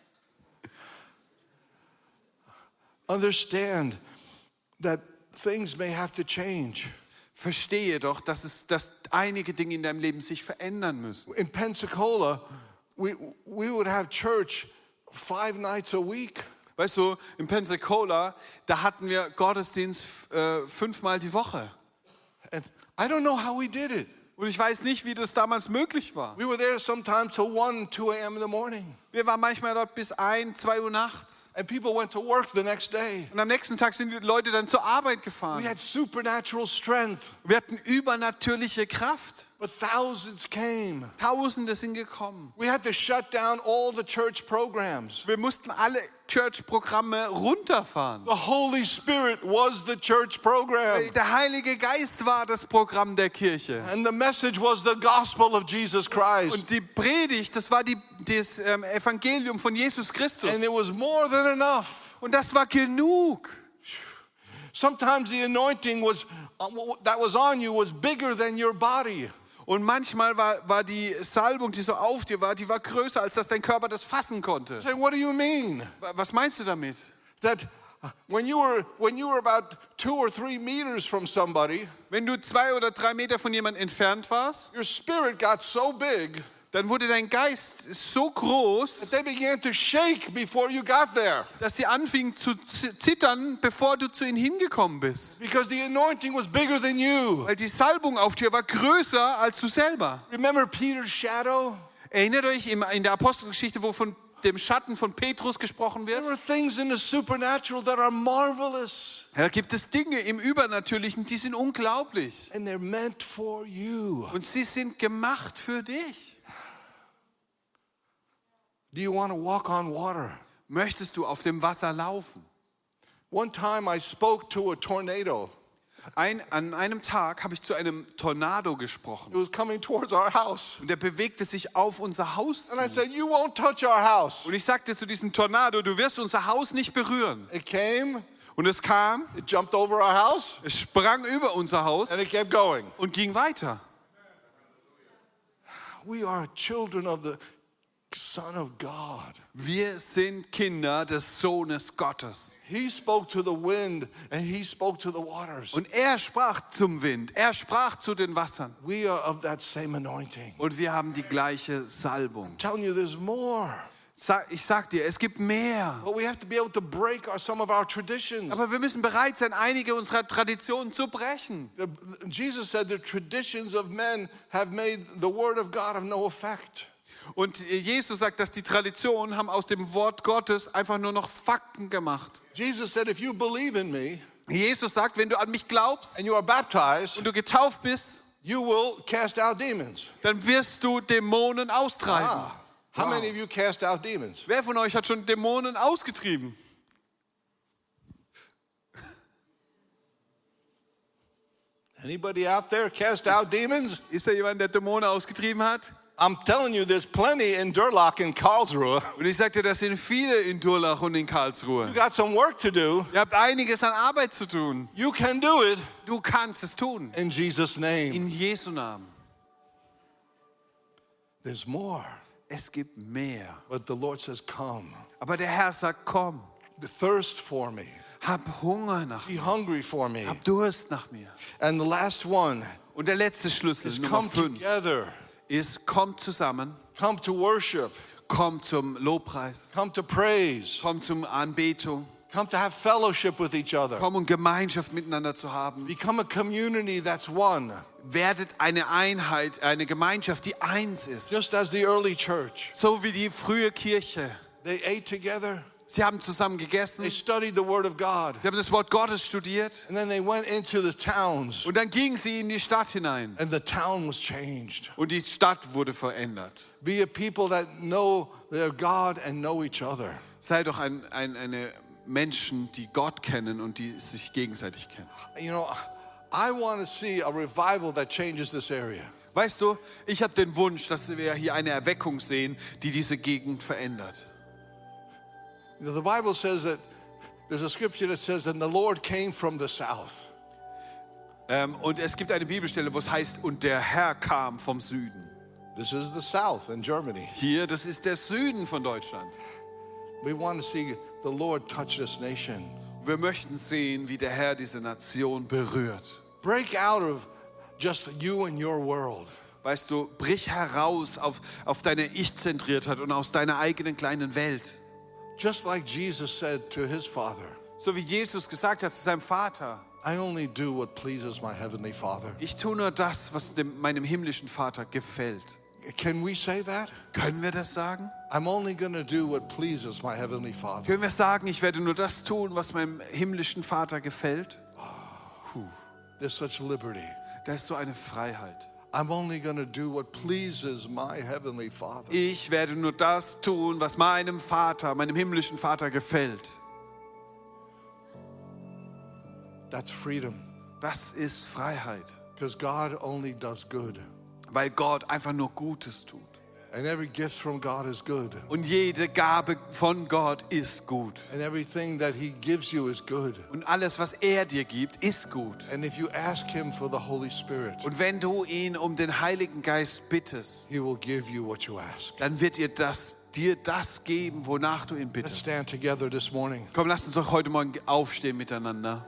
Speaker 1: Understand that things may have to change.
Speaker 2: Verstehe doch, dass, es, dass einige Dinge in deinem Leben sich verändern müssen.
Speaker 1: In Pensacola, we, we would have church five nights a week.
Speaker 2: Weißt du, in Pensacola, da hatten wir Gottesdienst äh, fünfmal die Woche.
Speaker 1: And I don't know how we did it.
Speaker 2: Und ich weiß nicht, wie das damals möglich war.
Speaker 1: We were there sometimes till one, two a.m. in the morning.
Speaker 2: Wir waren manchmal dort bis ein, zwei Uhr nachts.
Speaker 1: And people went to work the next day.
Speaker 2: Und am nächsten Tag sind die Leute dann zur Arbeit
Speaker 1: We
Speaker 2: gefahren.
Speaker 1: had supernatural strength,
Speaker 2: Wir hatten übernatürliche Kraft.
Speaker 1: but thousands came.
Speaker 2: Tausende sind gekommen.
Speaker 1: We had to shut down all the church programs.
Speaker 2: Wir mussten alle Church-Programme runterfahren.
Speaker 1: The Holy Spirit was the church program.
Speaker 2: Der Heilige Geist war das Programm der Kirche.
Speaker 1: And the message was the gospel of Jesus Christ.
Speaker 2: Und die Predigt, das war die, das ähm, Evangelium von Jesus Christus.
Speaker 1: And it was more than enough.
Speaker 2: Und das war genug.
Speaker 1: Sometimes the anointing was uh, that was on you was bigger than your body.
Speaker 2: Und manchmal war, war die Salbung, die so auf dir war, die war größer, als dass dein Körper das fassen konnte.
Speaker 1: Say, what do you mean?
Speaker 2: Was meinst du damit?
Speaker 1: That uh, when you were when you were about two or three meters from somebody,
Speaker 2: Wenn du zwei oder drei Meter von jemandem entfernt warst,
Speaker 1: your spirit got so big
Speaker 2: dann wurde dein Geist so groß,
Speaker 1: that they began to shake before you got there.
Speaker 2: dass sie anfingen zu z- zittern, bevor du zu ihnen hingekommen bist.
Speaker 1: Because the anointing was bigger than you.
Speaker 2: Weil die Salbung auf dir war größer als du selber.
Speaker 1: Remember Peter's shadow?
Speaker 2: Erinnert euch im- in der Apostelgeschichte, wo von dem Schatten von Petrus gesprochen wird?
Speaker 1: There are things in the supernatural that are marvelous.
Speaker 2: Da gibt es Dinge im Übernatürlichen, die sind unglaublich.
Speaker 1: And they're meant for you.
Speaker 2: Und sie sind gemacht für dich.
Speaker 1: Do you want to walk on water?
Speaker 2: Möchtest du auf dem Wasser laufen?
Speaker 1: One time I spoke to a tornado.
Speaker 2: Ein, an einem Tag habe ich zu einem Tornado gesprochen.
Speaker 1: It was coming towards our house.
Speaker 2: Und der bewegte sich auf unser Haus
Speaker 1: And I
Speaker 2: zu.
Speaker 1: said, you won't touch our house.
Speaker 2: Und ich sagte zu diesem Tornado, du wirst unser Haus nicht berühren.
Speaker 1: It came,
Speaker 2: Und es kam,
Speaker 1: it jumped over our house,
Speaker 2: es sprang über unser Haus
Speaker 1: and it kept going.
Speaker 2: und ging weiter.
Speaker 1: We are children of the Son of God.
Speaker 2: Wir sind Kinder des Sohnes Gottes.
Speaker 1: He spoke to the wind and he spoke to the waters.
Speaker 2: Und er sprach zum Wind, er sprach zu den Wassern.
Speaker 1: We are of that same anointing.
Speaker 2: Und wir haben die gleiche Salbung.
Speaker 1: I'm telling you, there's more.
Speaker 2: Sag- Ich sag dir, es gibt mehr.
Speaker 1: But we have to be able to break our, some of our traditions.
Speaker 2: Aber wir müssen bereit sein, einige unserer Traditionen zu brechen.
Speaker 1: The- Jesus said the traditions of men have made the word of God of no effect.
Speaker 2: Und Jesus sagt, dass die Traditionen haben aus dem Wort Gottes einfach nur noch Fakten gemacht.
Speaker 1: Jesus said, if you believe in me
Speaker 2: Jesus sagt, wenn du an mich glaubst
Speaker 1: and you are baptized,
Speaker 2: und du getauft bist,
Speaker 1: you will cast out demons.
Speaker 2: dann wirst du Dämonen austreiben.
Speaker 1: Ah, how
Speaker 2: Wow.
Speaker 1: many of you cast out demons?
Speaker 2: Wer von euch hat schon Dämonen ausgetrieben?
Speaker 1: Anybody out there cast out demons?
Speaker 2: Ist da jemand, der Dämonen ausgetrieben hat?
Speaker 1: I'm telling you, there's plenty in Durlock in Karlsruhe.
Speaker 2: Und ich sagte, das sind viele in Durlach und in
Speaker 1: You
Speaker 2: Karlsruhe.
Speaker 1: got some work to do.
Speaker 2: Ihr habt einiges an Arbeit zu tun.
Speaker 1: You can do it
Speaker 2: Du kannst es tun.
Speaker 1: in Jesus' name.
Speaker 2: In Jesu Namen.
Speaker 1: There's more.
Speaker 2: Es gibt mehr.
Speaker 1: But the Lord says, come.
Speaker 2: Aber der Herr sagt, komm,
Speaker 1: Thirst for me.
Speaker 2: hab Hunger nach
Speaker 1: Be
Speaker 2: mir.
Speaker 1: hungry for me.
Speaker 2: Hab Durst nach mir.
Speaker 1: And the last one
Speaker 2: Und der letzte Schlüssel,
Speaker 1: is
Speaker 2: Nummer
Speaker 1: come
Speaker 2: fünf,
Speaker 1: together.
Speaker 2: ist, kommt zusammen,
Speaker 1: Come to worship.
Speaker 2: kommt zum Lobpreis,
Speaker 1: Come to praise.
Speaker 2: kommt zum Anbetung,
Speaker 1: Come to have fellowship with each other.
Speaker 2: kommt um Gemeinschaft miteinander zu haben.
Speaker 1: Become a community that's one.
Speaker 2: Werdet eine Einheit, eine Gemeinschaft, die eins ist.
Speaker 1: Just as the early church.
Speaker 2: So wie die frühe Kirche.
Speaker 1: They ate together.
Speaker 2: Sie haben zusammen gegessen,
Speaker 1: They
Speaker 2: sie
Speaker 1: studied the word of God.
Speaker 2: haben das Wort Gottes studiert
Speaker 1: And then they went into the towns.
Speaker 2: und dann gingen sie in die Stadt hinein.
Speaker 1: And the town was changed.
Speaker 2: Und die Stadt wurde verändert.
Speaker 1: Be a people that know their God and know each other.
Speaker 2: Sei doch ein, ein, eine Menschen, die Gott kennen und die sich gegenseitig kennen.
Speaker 1: You know, I want to see a revival that changes this area.
Speaker 2: Weißt du, ich habe den Wunsch, dass wir hier eine Erweckung sehen, die diese Gegend verändert.
Speaker 1: You know, the Bible says that there's a scripture that says that the Lord came from the south.
Speaker 2: Ähm, und es gibt eine Bibelstelle, wo es heißt, und der Herr kam vom Süden.
Speaker 1: This is the south in Germany.
Speaker 2: Hier, das ist der Süden von Deutschland.
Speaker 1: We want to see the Lord touch this nation.
Speaker 2: Wir möchten sehen, wie der Herr diese Nation berührt.
Speaker 1: Break out of just you and your world.
Speaker 2: Weißt du, brich heraus auf, auf deine Ich-Zentriertheit und aus deiner eigenen kleinen Welt.
Speaker 1: Just like Jesus said to his Father,
Speaker 2: So wie Jesus gesagt hat zu seinem Vater,
Speaker 1: I only do what pleases my heavenly Father.
Speaker 2: ich tue nur das, was dem, meinem himmlischen Vater gefällt.
Speaker 1: Can we say that?
Speaker 2: Können wir das sagen?
Speaker 1: I'm only going to do what pleases my heavenly Father.
Speaker 2: Können wir sagen, ich werde nur das tun, was meinem himmlischen Vater gefällt?
Speaker 1: There's such liberty.
Speaker 2: Da ist so eine Freiheit.
Speaker 1: I'm only going to do what pleases my heavenly Father.
Speaker 2: Ich werde nur das tun, was meinem Vater, meinem himmlischen Vater gefällt.
Speaker 1: That's freedom.
Speaker 2: Das ist Freiheit,
Speaker 1: Because God only does good.
Speaker 2: weil Gott einfach nur Gutes tut.
Speaker 1: And every gift from God is good.
Speaker 2: Und jede Gabe von Gott ist gut.
Speaker 1: And everything that he gives you is good.
Speaker 2: Und alles, was er dir gibt, ist gut.
Speaker 1: And if you ask him for the Holy Spirit,
Speaker 2: Und wenn du ihn um den Heiligen Geist bittest,
Speaker 1: he will give you what you ask.
Speaker 2: dann wird er das, dir das geben, wonach du ihn
Speaker 1: Let's
Speaker 2: bittest.
Speaker 1: stand together this morning.
Speaker 2: Komm, lasst uns doch heute Morgen aufstehen miteinander.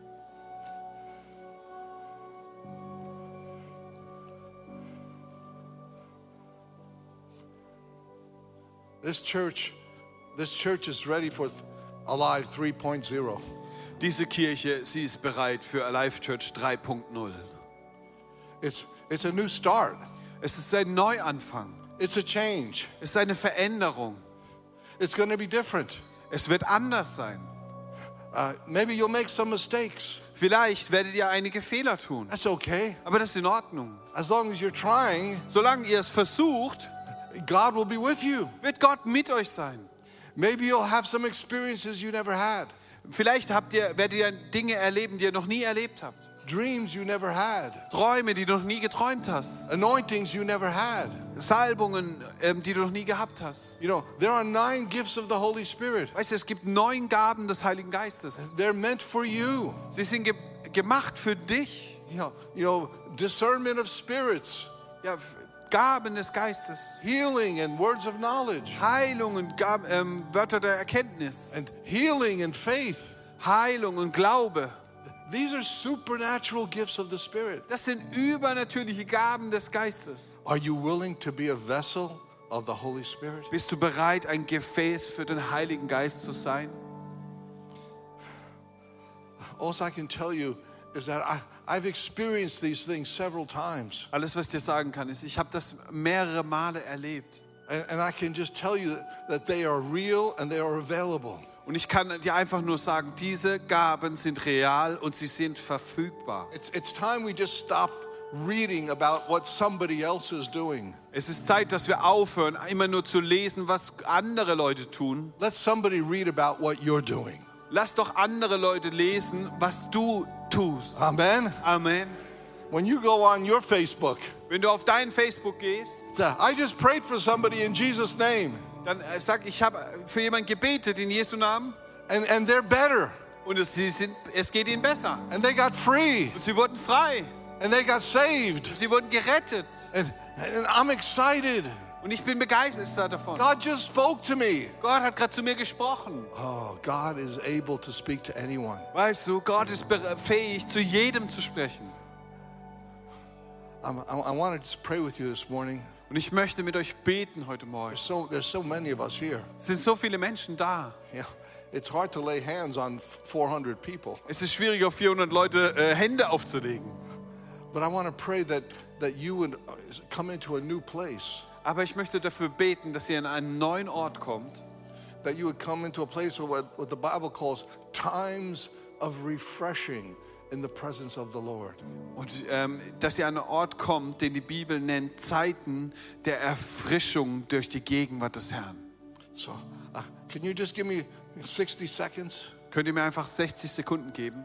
Speaker 1: This church, this church is ready for Alive three point oh.
Speaker 2: Diese Kirche, sie ist bereit für Alive Church drei Punkt null.
Speaker 1: It's, it's a new start.
Speaker 2: Es ist ein Neuanfang.
Speaker 1: It's a change.
Speaker 2: Es ist eine Veränderung.
Speaker 1: It's going to be different.
Speaker 2: Es wird anders sein.
Speaker 1: Uh, maybe you'll make some mistakes.
Speaker 2: Vielleicht werdet ihr einige Fehler tun.
Speaker 1: That's okay.
Speaker 2: Aber das ist in Ordnung.
Speaker 1: As long as you're trying,
Speaker 2: Solange ihr es versucht,
Speaker 1: God will be with you.
Speaker 2: wird Gott mit euch sein.
Speaker 1: Maybe you'll have some experiences you never had.
Speaker 2: Vielleicht habt ihr, werdet ihr Dinge erleben, die ihr noch nie erlebt habt.
Speaker 1: dreams you never had,
Speaker 2: Träume, die du noch nie geträumt hast.
Speaker 1: anointings you never had.
Speaker 2: Salbungen, ähm, die du noch nie gehabt hast.
Speaker 1: You know, there are nine gifts of the Holy Spirit.
Speaker 2: Weißt du, es gibt neun Gaben des Heiligen Geistes.
Speaker 1: They're meant for you.
Speaker 2: Sie sind ge gemacht für dich.
Speaker 1: You know, you know, discernment of spirits,
Speaker 2: Ja, f- Gaben des Geistes.
Speaker 1: healing and words of knowledge,
Speaker 2: Heilung und Gab ähm, Wörter der Erkenntnis.
Speaker 1: and healing and faith.
Speaker 2: Heilung und Glaube.
Speaker 1: These are supernatural gifts of the Spirit.
Speaker 2: Das sind übernatürliche Gaben des Geistes.
Speaker 1: Are you willing to be a vessel of the Holy Spirit?
Speaker 2: Bist du bereit, ein Gefäß für den Heiligen Geist zu sein?
Speaker 1: All I can tell you is that I, I've experienced these things several times.
Speaker 2: Alles, was ich dir sagen kann, ist, ich habe das mehrere Male erlebt.
Speaker 1: And, and I can just tell you that, that they are real and they are available.
Speaker 2: Und ich kann dir einfach nur sagen, diese Gaben sind real und sie sind verfügbar.
Speaker 1: It's, it's time we just stop reading about what somebody else is doing.
Speaker 2: Es ist Zeit, dass wir aufhören, immer nur zu lesen, was andere Leute tun.
Speaker 1: Let somebody read about what you're doing.
Speaker 2: Lass doch andere Leute lesen, was du tust.
Speaker 1: Amen.
Speaker 2: Amen.
Speaker 1: When you go on your Facebook,
Speaker 2: Wenn du auf dein Facebook gehst,
Speaker 1: say, I just prayed for somebody in Jesus' name,
Speaker 2: dann äh, sag, ich habe für jemanden gebetet in Jesu Namen
Speaker 1: and, and they're better,
Speaker 2: und es, sie sind, es geht ihnen besser.
Speaker 1: and they got free,
Speaker 2: Und sie wurden frei.
Speaker 1: and they got saved.
Speaker 2: Sie wurden gerettet.
Speaker 1: And, and I'm excited.
Speaker 2: Und ich bin begeistert davon.
Speaker 1: God just spoke to me.
Speaker 2: Gott hat gerade zu mir gesprochen.
Speaker 1: Oh, God is able to speak to anyone.
Speaker 2: Weißt du, Gott ist bere- fähig, zu jedem zu sprechen.
Speaker 1: I'm, I, I wanted to pray with you this morning.
Speaker 2: Und ich möchte mit euch beten heute Morgen.
Speaker 1: There's so, there's so many of us here.
Speaker 2: Es sind so viele Menschen da.
Speaker 1: Yeah, it's hard to lay hands on four hundred people.
Speaker 2: Es ist schwierig, auf vierhundert Leute äh, Hände aufzulegen.
Speaker 1: But I want to pray that, that you would come into a new place.
Speaker 2: Aber ich möchte dafür beten, dass ihr in einen neuen Ort kommt.
Speaker 1: That you would come into a place where what, what the Bible calls times of refreshing in the presence of the Lord.
Speaker 2: Und ähm, dass ihr an einen Ort kommt, den die Bibel nennt Zeiten der Erfrischung durch die Gegenwart des Herrn.
Speaker 1: So, uh, can you just give me sixty seconds?
Speaker 2: Könnt ihr mir einfach sechzig Sekunden geben?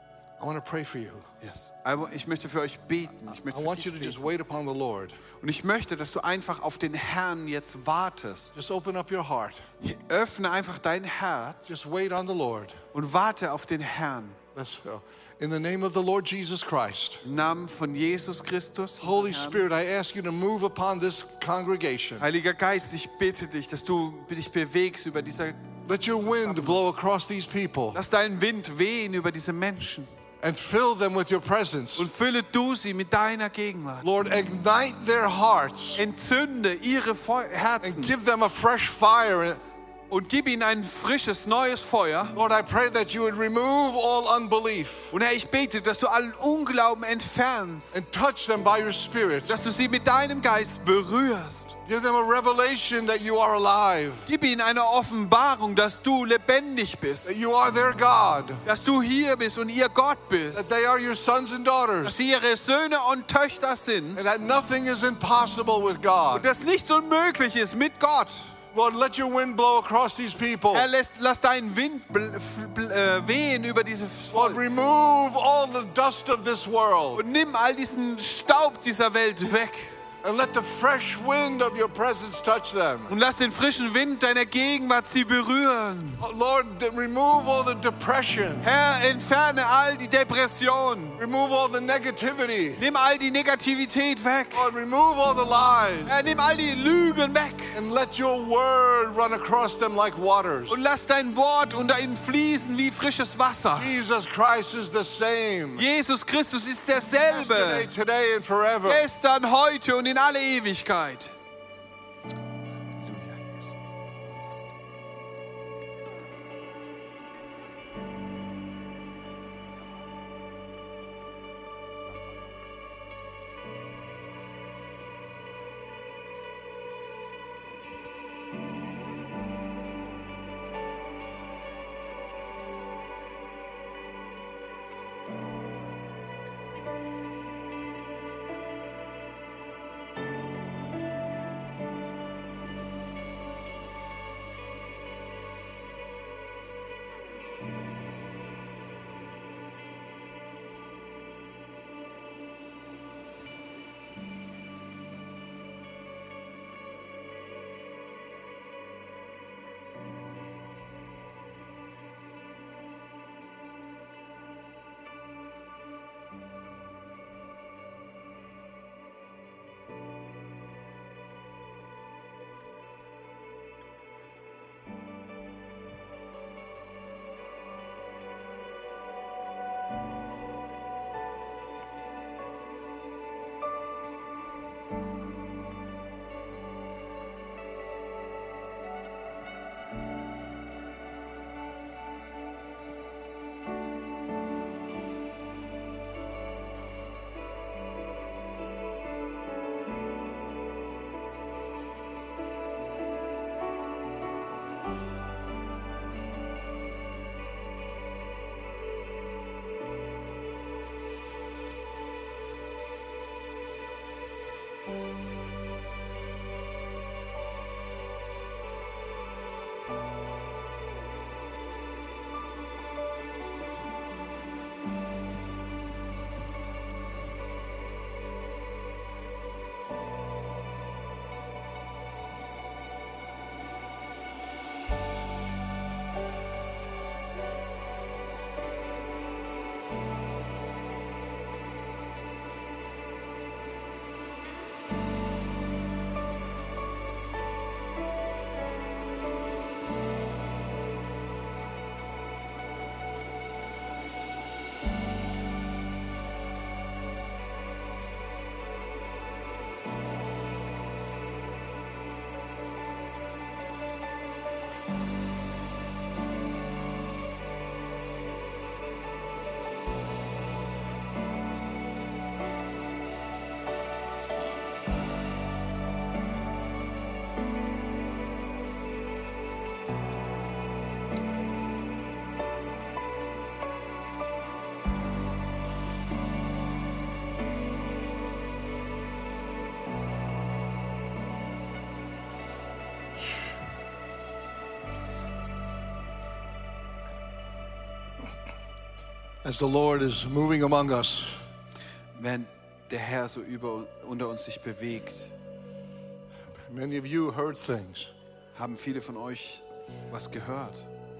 Speaker 1: I want to pray for you.
Speaker 2: Yes. Aber ich möchte für euch beten. Ich möchte
Speaker 1: I
Speaker 2: für
Speaker 1: want you
Speaker 2: dich
Speaker 1: to just
Speaker 2: beten.
Speaker 1: wait upon the Lord.
Speaker 2: Und ich möchte, dass du einfach auf den Herrn jetzt wartest.
Speaker 1: Just open up your heart.
Speaker 2: Öffne einfach dein Herz
Speaker 1: Just wait on the Lord.
Speaker 2: und warte auf den Herrn.
Speaker 1: Let's go. In the name of the Lord Jesus Christ.
Speaker 2: Im Namen von Jesus Christus.
Speaker 1: Holy
Speaker 2: Herrn.
Speaker 1: Spirit, I ask you to move upon this congregation.
Speaker 2: Heiliger Geist, ich bitte dich, dass du dich bewegst über dieser.
Speaker 1: Let your wind blow across these people
Speaker 2: Lass deinen Wind wehen über diese Menschen
Speaker 1: and fill them with your presence.
Speaker 2: und fülle du sie mit deiner Gegenwart.
Speaker 1: Lord, ignite their hearts
Speaker 2: Entzünde ihre Feu-
Speaker 1: and
Speaker 2: Herzen
Speaker 1: give them a fresh fire.
Speaker 2: und gib ihnen ein frisches, neues Feuer.
Speaker 1: Lord, I pray that you would remove all unbelief
Speaker 2: Und Herr, ich bete, dass du allen Unglauben entfernst,
Speaker 1: and touch them by your Spirit.
Speaker 2: dass du sie mit deinem Geist berührst.
Speaker 1: Give them a revelation that you are alive,
Speaker 2: Gib ihnen eine Offenbarung, dass du lebendig bist,
Speaker 1: that you are their God,
Speaker 2: dass du hier bist und ihr Gott bist,
Speaker 1: that they are your sons and daughters,
Speaker 2: dass sie ihre Söhne und Töchter sind
Speaker 1: and that nothing is impossible with God.
Speaker 2: und dass nichts unmöglich ist mit Gott.
Speaker 1: Lord, let your wind blow across these people.
Speaker 2: Herr, lässt, lass deinen Wind bl- f- bl- äh, wehen über diese
Speaker 1: Lord,
Speaker 2: Volk
Speaker 1: remove all the dust of this world
Speaker 2: und nimm all diesen Staub dieser Welt weg
Speaker 1: and let the fresh wind of your presence touch them.
Speaker 2: und lass den frischen Wind deiner Gegenwart sie berühren.
Speaker 1: Oh, Lord, d- remove all the depression,
Speaker 2: Herr, entferne all die Depressionen,
Speaker 1: remove all the negativity.
Speaker 2: nimm all die Negativität weg.
Speaker 1: Lord, remove all the lies
Speaker 2: Herr, nimm all die Lügen weg
Speaker 1: and let your word run across them like waters.
Speaker 2: und lass dein Wort unter ihnen fließen wie frisches Wasser.
Speaker 1: Jesus Christ is the same
Speaker 2: Jesus Christus ist
Speaker 1: yesterday,
Speaker 2: derselbe,
Speaker 1: today, and forever.
Speaker 2: gestern, heute und in alle Ewigkeit.
Speaker 1: As the Lord is moving among us,
Speaker 2: Wenn der Herr so über, unter uns sich bewegt,
Speaker 1: many of you heard things,
Speaker 2: haben viele von euch was gehört.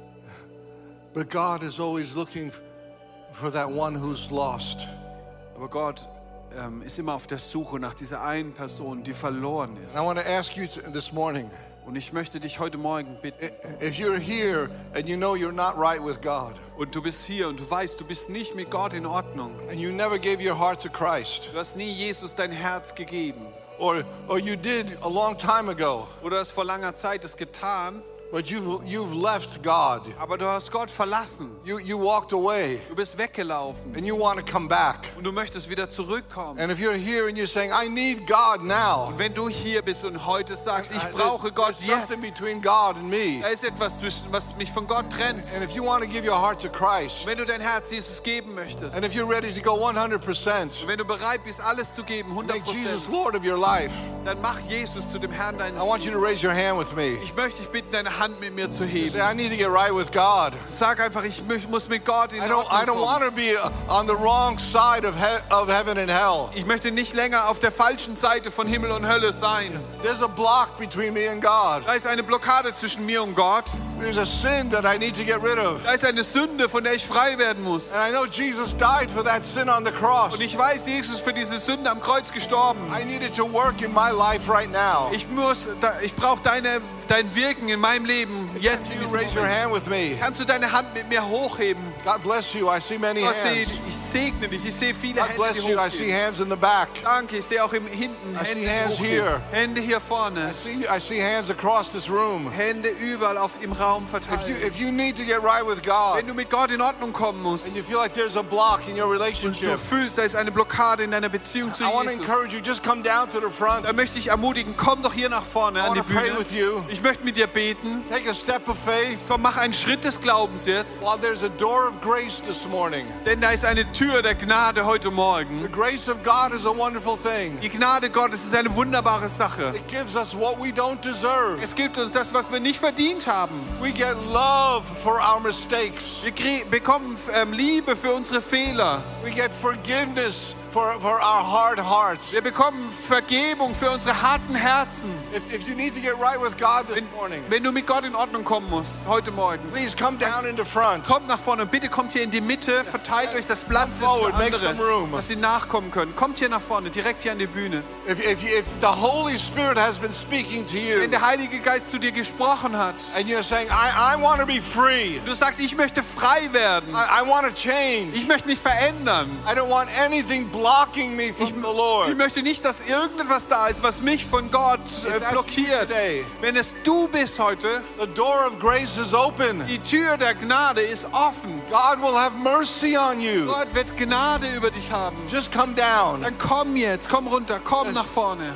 Speaker 1: but God is always looking for that one who's lost.
Speaker 2: Aber Gott ähm, ist immer auf der Suche nach dieser einen Person, die verloren ist.
Speaker 1: And I want to ask you t- this morning,
Speaker 2: Und ich möchte dich heute Morgen bitten,
Speaker 1: i- if you're here and you know you're not right with God,
Speaker 2: und du bist hier und du weißt, du bist nicht mit Gott in Ordnung.
Speaker 1: and you never gave your heart to Christ,
Speaker 2: Du hast nie Jesus dein Herz gegeben.
Speaker 1: or, or you did a long time ago,
Speaker 2: Oder hast vor langer Zeit es getan,
Speaker 1: but you've, you've left God,
Speaker 2: aber du hast Gott verlassen.
Speaker 1: you, you walked away,
Speaker 2: Du bist weggelaufen
Speaker 1: and you want to come back.
Speaker 2: und du möchtest wieder zurückkommen.
Speaker 1: And if you're here and you're saying, I need God now,
Speaker 2: Und wenn du hier bist und heute sagst, ich
Speaker 1: I-
Speaker 2: brauche
Speaker 1: there's,
Speaker 2: Gott
Speaker 1: there's something
Speaker 2: jetzt,
Speaker 1: between God and me.
Speaker 2: da ist etwas zwischen, was mich von Gott trennt.
Speaker 1: And if you want to give your heart to Christ,
Speaker 2: Wenn du dein Herz Jesus geben möchtest,
Speaker 1: and if you're ready to go one hundred percent,
Speaker 2: und wenn du bereit bist, alles zu geben, hundert
Speaker 1: make Jesus
Speaker 2: Prozent,
Speaker 1: Lord of your life,
Speaker 2: dann mach Jesus zu dem Herrn deines
Speaker 1: I want you to
Speaker 2: Lebens.
Speaker 1: raise your hand with me.
Speaker 2: Ich möchte dich bitten, deine Hand mit mir zu heben.
Speaker 1: Say, I need to get right with God.
Speaker 2: Sag einfach, ich mü- muss mit Gott in
Speaker 1: I don't, I
Speaker 2: Ordnung
Speaker 1: don't want
Speaker 2: kommen.
Speaker 1: to be uh, on the wrong side of, he- of heaven and hell.
Speaker 2: Ich möchte nicht länger auf der falschen Seite von Himmel und Hölle sein.
Speaker 1: There's a block between me and God.
Speaker 2: Da ist eine Blockade zwischen mir und Gott.
Speaker 1: There's a sin that I need to get rid of.
Speaker 2: Da ist eine Sünde, von der ich frei werden muss.
Speaker 1: And I know Jesus died for that sin on the cross.
Speaker 2: Und ich weiß, Jesus ist für diese Sünde am Kreuz gestorben.
Speaker 1: I need it to work in my life right now.
Speaker 2: Ich muss, da- ich brauche deine, dein Wirken in meinem Leben jetzt.
Speaker 1: Can
Speaker 2: In
Speaker 1: you
Speaker 2: diesem
Speaker 1: raise your
Speaker 2: Moment.
Speaker 1: hand with me?
Speaker 2: Kannst du deine Hand mit mir hochheben?
Speaker 1: God bless you. I see many
Speaker 2: Gott sehe,
Speaker 1: hands.
Speaker 2: ich segne dich. Ich sehe viele
Speaker 1: God
Speaker 2: Hände,
Speaker 1: bless
Speaker 2: die
Speaker 1: you. I see
Speaker 2: hochgehen.
Speaker 1: hands in the back.
Speaker 2: Danke, ich sehe auch im hinten
Speaker 1: I see
Speaker 2: Hände, die
Speaker 1: hands
Speaker 2: hochgehen.
Speaker 1: here.
Speaker 2: Hände hier
Speaker 1: I
Speaker 2: vorne.
Speaker 1: see, I see hands across this room.
Speaker 2: Hände überall auf, im Raum
Speaker 1: If you,
Speaker 2: verteilt.
Speaker 1: if you need to get right with God
Speaker 2: Wenn du mit Gott in Ordnung kommen musst
Speaker 1: and you feel like there's a block in your
Speaker 2: und du
Speaker 1: relationship,
Speaker 2: fühlst, da ist eine Blockade in deiner Beziehung zu
Speaker 1: I want to
Speaker 2: Jesus,
Speaker 1: encourage you, just come down to the front.
Speaker 2: dann möchte ich ermutigen, komm doch hier nach vorne
Speaker 1: I
Speaker 2: an die
Speaker 1: want to pray
Speaker 2: Bühne.
Speaker 1: with you.
Speaker 2: Ich möchte mit dir beten.
Speaker 1: Take a step of faith
Speaker 2: Komm, mach einen Schritt des Glaubens jetzt,
Speaker 1: while there's a door of grace this morning.
Speaker 2: denn da ist eine Tür der Gnade heute
Speaker 1: The
Speaker 2: Morgen.
Speaker 1: grace of God is a wonderful thing.
Speaker 2: Die Gnade Gottes ist eine wunderbare Sache.
Speaker 1: It gives us what we don't deserve.
Speaker 2: Es gibt uns das, was wir nicht verdient haben.
Speaker 1: We get love for our mistakes.
Speaker 2: Wir krie- bekommen ähm, Liebe für unsere Fehler.
Speaker 1: We get forgiveness for, for our hard hearts.
Speaker 2: Wir bekommen Vergebung für unsere harten Herzen.
Speaker 1: If, if you need to get right with God this morning,
Speaker 2: Wenn du mit Gott in Ordnung kommen musst, heute Morgen,
Speaker 1: please come down in the front.
Speaker 2: kommt nach vorne. Bitte kommt hier in die Mitte, verteilt euch das Platz ist
Speaker 1: forward,
Speaker 2: für
Speaker 1: make some room.
Speaker 2: andere, dass sie nachkommen können. Kommt hier nach vorne, direkt hier an die Bühne.
Speaker 1: If, if, if the Holy Spirit has been speaking to you
Speaker 2: Wenn der Heilige Geist zu dir gesprochen hat,
Speaker 1: and you're saying, I, I want to be free,
Speaker 2: du sagst, ich möchte frei werden,
Speaker 1: I, I want to change,
Speaker 2: ich möchte mich verändern.
Speaker 1: I don't want anything blocking me from the
Speaker 2: Ich
Speaker 1: Lord.
Speaker 2: möchte nicht, dass irgendetwas da ist, was mich von Gott äh,
Speaker 1: If that's
Speaker 2: blockiert.
Speaker 1: you today,
Speaker 2: Wenn es du bist heute,
Speaker 1: the door of grace is open.
Speaker 2: die Tür der Gnade ist offen.
Speaker 1: God will have mercy on you.
Speaker 2: Gott wird Gnade über dich haben.
Speaker 1: Just come down.
Speaker 2: Dann komm jetzt, komm runter, komm nach vorne.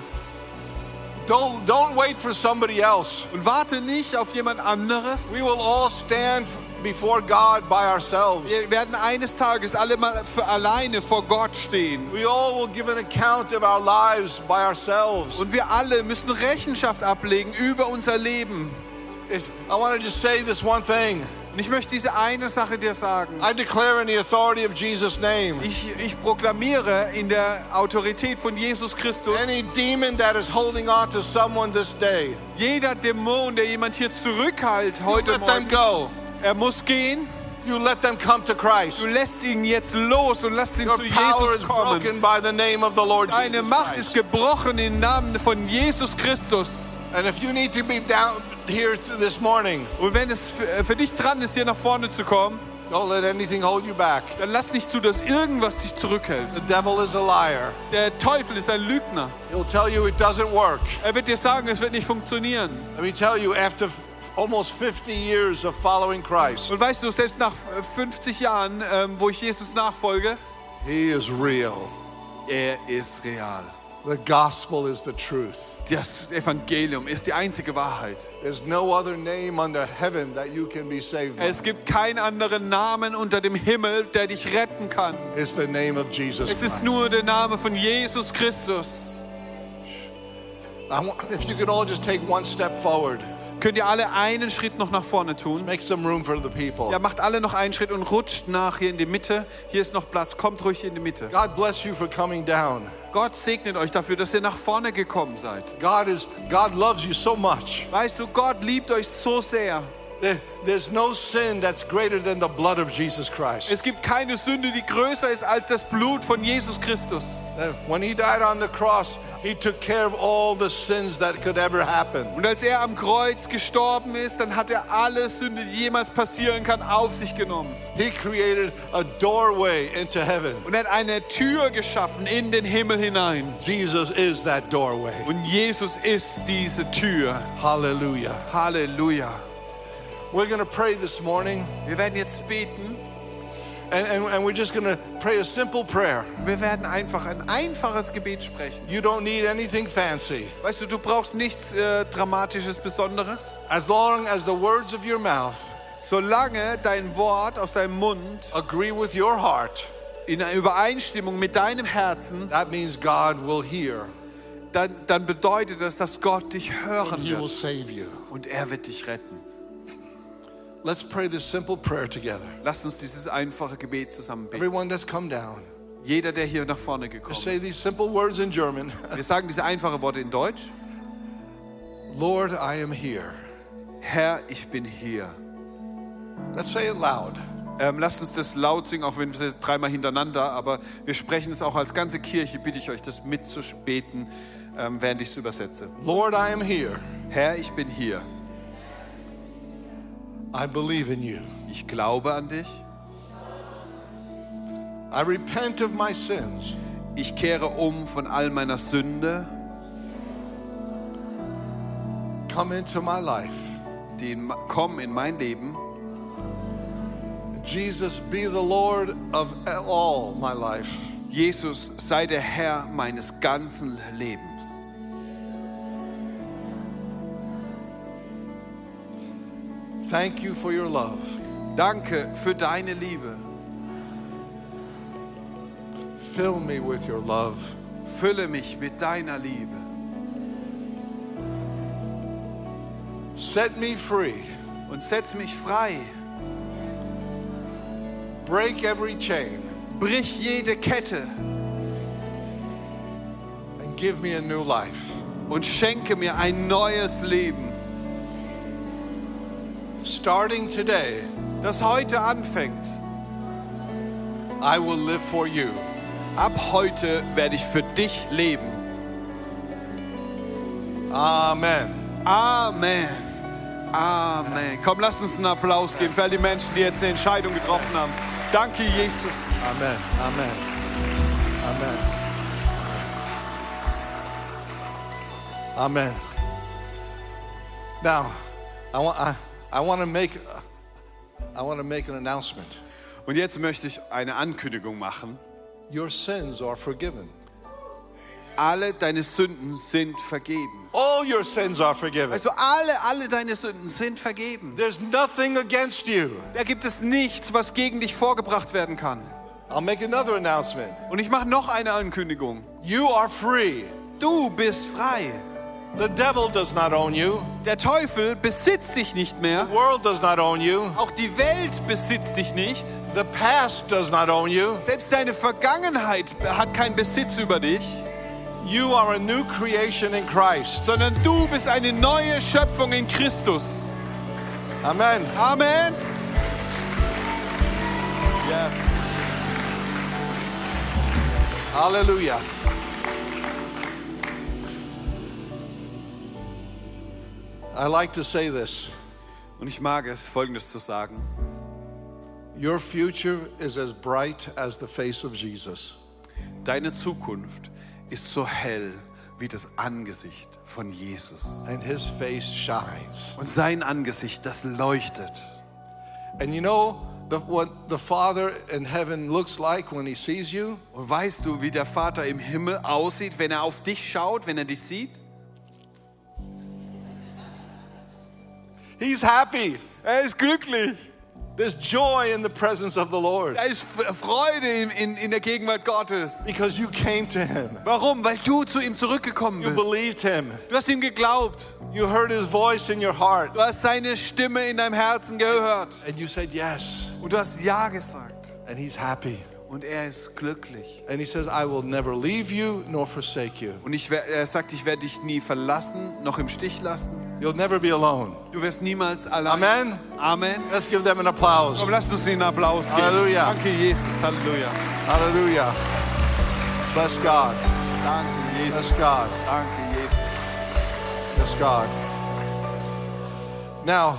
Speaker 1: Don't, don't wait for somebody else.
Speaker 2: Und warte nicht auf jemand anderes.
Speaker 1: We will all stand before God by ourselves.
Speaker 2: Wir werden eines Tages alle mal für alleine vor Gott stehen.
Speaker 1: We all will give an account of our lives by ourselves.
Speaker 2: Und wir alle müssen Rechenschaft ablegen über unser Leben.
Speaker 1: If, I want to just say this one thing.
Speaker 2: Und ich möchte diese eine Sache dir sagen.
Speaker 1: I declare in the authority of Jesus' name.
Speaker 2: Ich, ich proklamiere in der Autorität von Jesus Christus,
Speaker 1: Any demon that is holding on to someone this day,
Speaker 2: jeder Dämon, der jemand hier zurückhält
Speaker 1: you
Speaker 2: heute
Speaker 1: let them
Speaker 2: Morgen,
Speaker 1: go.
Speaker 2: er muss gehen.
Speaker 1: You let them come to Christ.
Speaker 2: Du lässt ihn jetzt los und lässt ihn
Speaker 1: Your
Speaker 2: zu
Speaker 1: power
Speaker 2: Jesus
Speaker 1: is
Speaker 2: kommen.
Speaker 1: broken by the name of the Lord
Speaker 2: Deine
Speaker 1: Jesus
Speaker 2: Macht
Speaker 1: Christ.
Speaker 2: ist gebrochen im Namen von Jesus Christus.
Speaker 1: And if you need to be down here to this morning,
Speaker 2: Und wenn es für, für dich dran ist, hier nach vorne zu kommen,
Speaker 1: don't let anything hold you back.
Speaker 2: dann lass nicht zu, dass irgendwas dich zurückhält.
Speaker 1: The devil is a liar.
Speaker 2: Der Teufel ist ein Lügner.
Speaker 1: He'll tell you it doesn't work.
Speaker 2: Er wird dir sagen, es wird nicht funktionieren.
Speaker 1: Let me tell you, after f- almost fifty years of following Christ,
Speaker 2: Und weißt du, selbst nach fünfzig Jahren, ähm, wo ich Jesus nachfolge,
Speaker 1: he is real.
Speaker 2: er ist real.
Speaker 1: The gospel is the truth.
Speaker 2: Das Evangelium ist die einzige Wahrheit.
Speaker 1: There's no other name under heaven that you can be saved by.
Speaker 2: Es gibt keinen anderen Namen unter dem Himmel, der dich retten kann.
Speaker 1: It's the name of Jesus
Speaker 2: Es
Speaker 1: Christ.
Speaker 2: ist nur der Name von Jesus Christus.
Speaker 1: I want, if you could all just take one step forward,
Speaker 2: Könnt ihr alle einen Schritt noch nach vorne tun?
Speaker 1: make some room for the people.
Speaker 2: Ja, macht alle noch einen Schritt und rutscht nach hier in die Mitte. Hier ist noch Platz. Kommt ruhig in die Mitte.
Speaker 1: God bless you for coming down.
Speaker 2: Gott segnet euch dafür, dass ihr nach vorne gekommen seid.
Speaker 1: God is God loves you so much.
Speaker 2: Weißt du, Gott liebt euch so sehr.
Speaker 1: There- There's no sin that's greater than the blood of Jesus Christ.
Speaker 2: Es gibt keine Sünde, die größer ist als das Blut von Jesus Christus.
Speaker 1: Uh, When he died on the cross, he took care of all the sins that could ever happen.
Speaker 2: Und als er am Kreuz gestorben ist, dann hat er alle Sünde, die jemals passieren kann, auf sich genommen.
Speaker 1: He created a doorway into heaven.
Speaker 2: Und er hat eine Tür geschaffen in den Himmel hinein.
Speaker 1: Jesus is that doorway.
Speaker 2: Und Jesus ist diese Tür.
Speaker 1: Hallelujah.
Speaker 2: Halleluja.
Speaker 1: We're going to pray this morning,
Speaker 2: Wir werden jetzt beten.
Speaker 1: and, and, and we're just going to pray a simple prayer.
Speaker 2: Wir werden einfach ein einfaches Gebet sprechen.
Speaker 1: You don't need anything fancy.
Speaker 2: Weißt du, du brauchst nichts äh, Dramatisches, Besonderes.
Speaker 1: As long as the words of your mouth
Speaker 2: Solange dein Wort aus deinem Mund
Speaker 1: agree with your heart,
Speaker 2: in Übereinstimmung mit deinem Herzen,
Speaker 1: that means God will hear
Speaker 2: dann, dann bedeutet das, dass Gott dich
Speaker 1: and
Speaker 2: hören
Speaker 1: he will
Speaker 2: wird.
Speaker 1: save you.
Speaker 2: Und er wird dich retten.
Speaker 1: Let's pray this simple prayer together.
Speaker 2: Lasst uns dieses einfache Gebet zusammen beten.
Speaker 1: Everyone that's come down,
Speaker 2: Jeder, der hier nach vorne gekommen
Speaker 1: just
Speaker 2: ist.
Speaker 1: say these simple words in German.
Speaker 2: Wir sagen diese einfachen Worte in Deutsch.
Speaker 1: Lord, I am here.
Speaker 2: Herr, ich bin hier.
Speaker 1: Let's say it loud.
Speaker 2: Ähm, lasst uns das laut singen, auch wenn wir es dreimal hintereinander, aber wir sprechen es auch als ganze Kirche, bitte ich euch, das mitzubeten, ähm, während ich es übersetze.
Speaker 1: Lord, I am here.
Speaker 2: Herr, ich bin hier.
Speaker 1: I believe in you.
Speaker 2: Ich glaube an dich.
Speaker 1: I repent of my sins.
Speaker 2: Ich kehre um von all meiner Sünde,
Speaker 1: Come into my life.
Speaker 2: die in, kommen in mein Leben.
Speaker 1: Jesus, be the Lord of all my life.
Speaker 2: Jesus, sei der Herr meines ganzen Lebens.
Speaker 1: Thank you for your love.
Speaker 2: Danke für deine Liebe.
Speaker 1: Fill me with your love.
Speaker 2: Fülle mich mit deiner Liebe.
Speaker 1: Set me free.
Speaker 2: Und setz mich frei.
Speaker 1: Break every chain
Speaker 2: Brich jede Kette
Speaker 1: and give me a new life.
Speaker 2: und schenke mir ein neues Leben,
Speaker 1: Starting today,
Speaker 2: das heute anfängt.
Speaker 1: I will live for you.
Speaker 2: Ab heute werde ich für dich leben.
Speaker 1: Amen.
Speaker 2: Amen. Amen. Komm, lasst uns einen Applaus geben für all die Menschen, die jetzt eine Entscheidung getroffen haben. Danke, Jesus.
Speaker 1: Amen. Amen. Amen. Amen. Now, I want I, I want to make I want to make an announcement.
Speaker 2: Und jetzt möchte ich eine Ankündigung machen.
Speaker 1: Your sins are forgiven.
Speaker 2: alle deine Sünden sind vergeben.
Speaker 1: All your sins are forgiven.
Speaker 2: Weißt du, alle, alle deine Sünden sind vergeben.
Speaker 1: There's nothing against you.
Speaker 2: Da gibt es nichts, was gegen dich vorgebracht werden kann.
Speaker 1: I'll make another announcement.
Speaker 2: Und ich mache noch eine Ankündigung.
Speaker 1: You are free.
Speaker 2: Du bist frei.
Speaker 1: The devil does not own you.
Speaker 2: Der Teufel besitzt dich nicht mehr.
Speaker 1: The world does not own you.
Speaker 2: Auch die Welt besitzt dich nicht.
Speaker 1: The past does not own you.
Speaker 2: Selbst deine Vergangenheit hat keinen Besitz über dich.
Speaker 1: You are a new creation in Christ.
Speaker 2: Sondern du bist eine neue Schöpfung in Christus.
Speaker 1: Amen.
Speaker 2: Amen.
Speaker 1: Yes. Hallelujah. I like to say this.
Speaker 2: Und ich mag es, Folgendes zu sagen.
Speaker 1: Your future is as bright as the face of Jesus.
Speaker 2: Deine Zukunft ist so hell wie das Angesicht von Jesus.
Speaker 1: And his face shines.
Speaker 2: Und sein Angesicht, das leuchtet.
Speaker 1: And you know the, what the Father in heaven looks like when he sees you?
Speaker 2: Und weißt du, wie der Vater im Himmel aussieht, wenn er auf dich schaut, wenn er dich sieht?
Speaker 1: He's happy.
Speaker 2: Er ist glücklich.
Speaker 1: There's joy in the presence of the Lord.
Speaker 2: Da ist Freude in, in, in der Gegenwart Gottes.
Speaker 1: Because you came to him.
Speaker 2: Warum? Weil du zu ihm zurückgekommen
Speaker 1: You
Speaker 2: bist.
Speaker 1: believed him.
Speaker 2: Du hast ihm geglaubt.
Speaker 1: You heard his voice in your heart.
Speaker 2: Du hast seine Stimme in deinem Herzen gehört.
Speaker 1: And you said yes.
Speaker 2: Und du hast Ja gesagt.
Speaker 1: And he's happy.
Speaker 2: Und er ist glücklich.
Speaker 1: And he says, I will never leave you nor forsake you.
Speaker 2: Und ich, wer- er sagt, ich werde dich nie verlassen, noch im Stich lassen.
Speaker 1: You'll never be alone.
Speaker 2: Du wirst niemals allein.
Speaker 1: Amen.
Speaker 2: Amen.
Speaker 1: Let's give them an applause.
Speaker 2: Komm, lasst uns ihnen einen Applaus geben.
Speaker 1: Halleluja.
Speaker 2: Danke, Jesus. Halleluja.
Speaker 1: Hallelujah. Bless God.
Speaker 2: Danke, Jesus.
Speaker 1: Bless God.
Speaker 2: Danke, Jesus.
Speaker 1: Bless God. Now,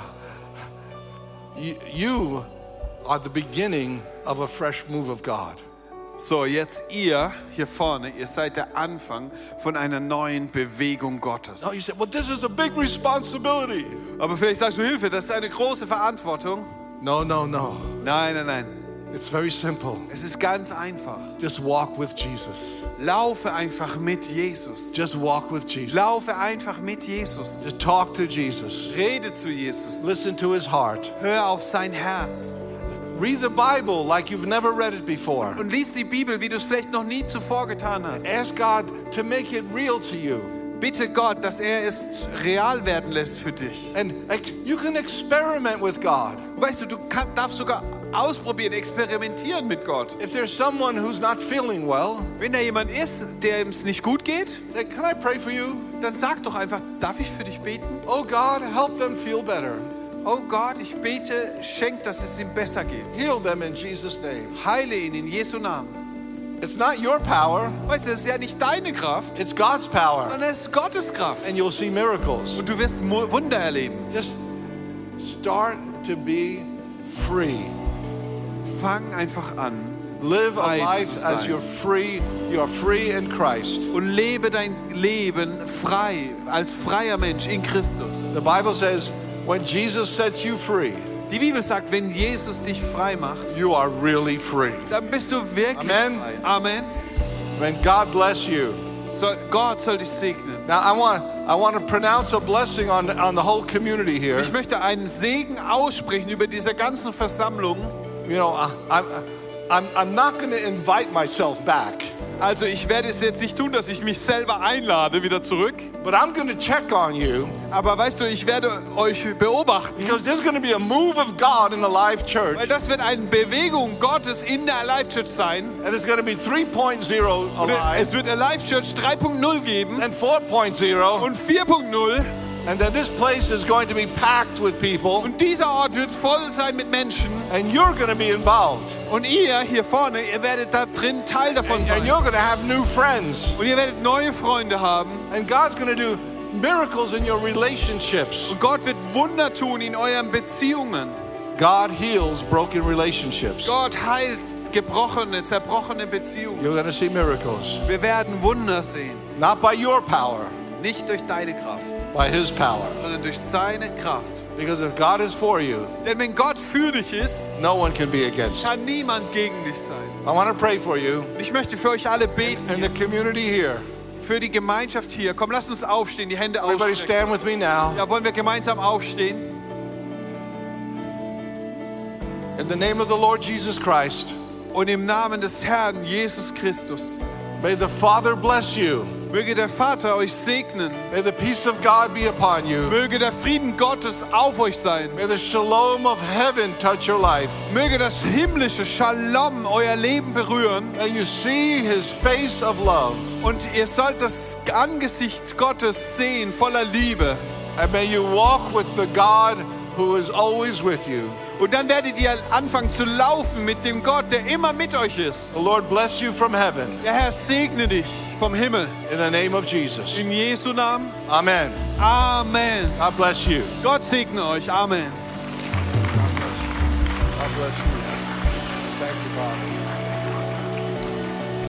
Speaker 1: you, you are the beginning of a fresh move of God.
Speaker 2: So, jetzt ihr hier vorne, ihr seid der Anfang von einer neuen Bewegung Gottes.
Speaker 1: Now you say, well, this is a big responsibility.
Speaker 2: Aber vielleicht sagst du, Hilfe, das ist eine große Verantwortung.
Speaker 1: No, no, no.
Speaker 2: Nein, nein, nein.
Speaker 1: It's very simple.
Speaker 2: Es ist ganz einfach.
Speaker 1: Just walk with Jesus.
Speaker 2: Laufe einfach mit Jesus.
Speaker 1: Just walk with Jesus.
Speaker 2: Laufe einfach mit Jesus.
Speaker 1: Just talk to Jesus.
Speaker 2: Rede zu Jesus.
Speaker 1: Listen to his heart.
Speaker 2: Hör auf sein Herz.
Speaker 1: Read the Bible like you've never read it before.
Speaker 2: Und lies die Bibel, wie du es vielleicht noch nie zuvor getan hast.
Speaker 1: Ask God to make it real to you.
Speaker 2: Bitte Gott, dass er es real werden lässt für dich.
Speaker 1: And ex- you can experiment with God.
Speaker 2: Weißt du, du kann, darfst sogar ausprobieren, experimentieren mit Gott.
Speaker 1: If there's someone who's not feeling well,
Speaker 2: Wenn da jemand ist, der es nicht gut geht,
Speaker 1: say, can I pray for you?
Speaker 2: dann sag doch einfach, darf ich für dich beten?
Speaker 1: Oh God, help them feel better.
Speaker 2: Oh Gott, ich bete, schenk, dass es ihm besser geht.
Speaker 1: Heal them in Jesus' name.
Speaker 2: Heile ihn in Jesu Namen.
Speaker 1: It's not your power,
Speaker 2: Weißt du, das ist ja nicht deine Kraft,
Speaker 1: it's God's power.
Speaker 2: sondern es ist Gottes Kraft.
Speaker 1: And you'll see miracles.
Speaker 2: Und du wirst Mu- Wunder erleben.
Speaker 1: Just start to be free.
Speaker 2: Fang einfach an
Speaker 1: Live a
Speaker 2: frei
Speaker 1: life
Speaker 2: zu
Speaker 1: as
Speaker 2: sein.
Speaker 1: you're free. You are free in Christ.
Speaker 2: Und lebe dein Leben frei, als freier Mensch in Christus.
Speaker 1: The Bible says, when Jesus sets you free,
Speaker 2: Die Bibel sagt, wenn Jesus dich frei macht,
Speaker 1: you are really free.
Speaker 2: dann bist du wirklich
Speaker 1: Amen.
Speaker 2: frei. Amen.
Speaker 1: When God bless you.
Speaker 2: So, Gott soll dich segnen.
Speaker 1: Now I want I want to pronounce a blessing on on the whole community here.
Speaker 2: Ich möchte einen Segen aussprechen über diese ganzen Versammlung.
Speaker 1: You know, I, I'm I'm I'm not going to invite myself back,
Speaker 2: Also ich werde es jetzt nicht tun, dass ich mich selber einlade wieder zurück.
Speaker 1: but I'm going to check on you
Speaker 2: Aber weißt du, ich werde euch beobachten,
Speaker 1: because there's going to be a move of God in the live church,
Speaker 2: weil das wird eine Bewegung Gottes in der Life Church sein.
Speaker 1: and it's going to be three point oh
Speaker 2: Und
Speaker 1: alive
Speaker 2: es wird eine Life Church drei Punkt null geben
Speaker 1: and four point oh,
Speaker 2: und vier Punkt null.
Speaker 1: and then this place is going to be packed with people,
Speaker 2: Und dieser Ort wird voll sein mit Menschen.
Speaker 1: and you're going to be involved,
Speaker 2: Und ihr hier vorne, ihr werdet da drin Teil davon
Speaker 1: and,
Speaker 2: sein.
Speaker 1: and you're going to have new friends,
Speaker 2: Und ihr werdet neue Freunde haben.
Speaker 1: and God's going to do miracles in your relationships.
Speaker 2: Und Gott wird Wunder tun in euren Beziehungen.
Speaker 1: God heals broken relationships.
Speaker 2: Gott heilt gebrochene, zerbrochene Beziehungen.
Speaker 1: You're going to see miracles,
Speaker 2: Wir werden Wunder sehen.
Speaker 1: not by your power,
Speaker 2: Nicht durch deine Kraft,
Speaker 1: by His power.
Speaker 2: sondern durch seine Kraft.
Speaker 1: Because if God is for you,
Speaker 2: Denn wenn Gott für dich ist,
Speaker 1: no one can be against you.
Speaker 2: kann niemand gegen dich sein.
Speaker 1: I want to pray for you
Speaker 2: Ich möchte für euch alle beten,
Speaker 1: in the community here.
Speaker 2: für die Gemeinschaft hier. Komm, lass uns aufstehen, die Hände
Speaker 1: Everybody
Speaker 2: ausstrecken.
Speaker 1: stand with me now.
Speaker 2: Ja, wollen wir gemeinsam aufstehen?
Speaker 1: In the name of the Lord Jesus Christ,
Speaker 2: Und im Namen des Herrn Jesus Christus,
Speaker 1: may the Father bless you.
Speaker 2: möge der Vater euch segnen.
Speaker 1: May the peace of God be upon you.
Speaker 2: Möge der Frieden Gottes auf euch sein.
Speaker 1: May the shalom of heaven touch your life.
Speaker 2: Möge das himmlische Shalom euer Leben berühren.
Speaker 1: May you see his face of love.
Speaker 2: Und ihr sollt das Angesicht Gottes sehen, voller Liebe.
Speaker 1: And may you walk with the God who is always with you.
Speaker 2: Und dann werdet ihr anfangen zu laufen mit dem Gott, der immer mit euch ist.
Speaker 1: The Lord bless you from heaven.
Speaker 2: Der Herr segne dich vom Himmel.
Speaker 1: In the name of Jesus.
Speaker 2: In Jesu Namen.
Speaker 1: Amen.
Speaker 2: Amen.
Speaker 1: God bless you.
Speaker 2: Gott segne euch. Amen.
Speaker 1: God bless you. Thank you, Father.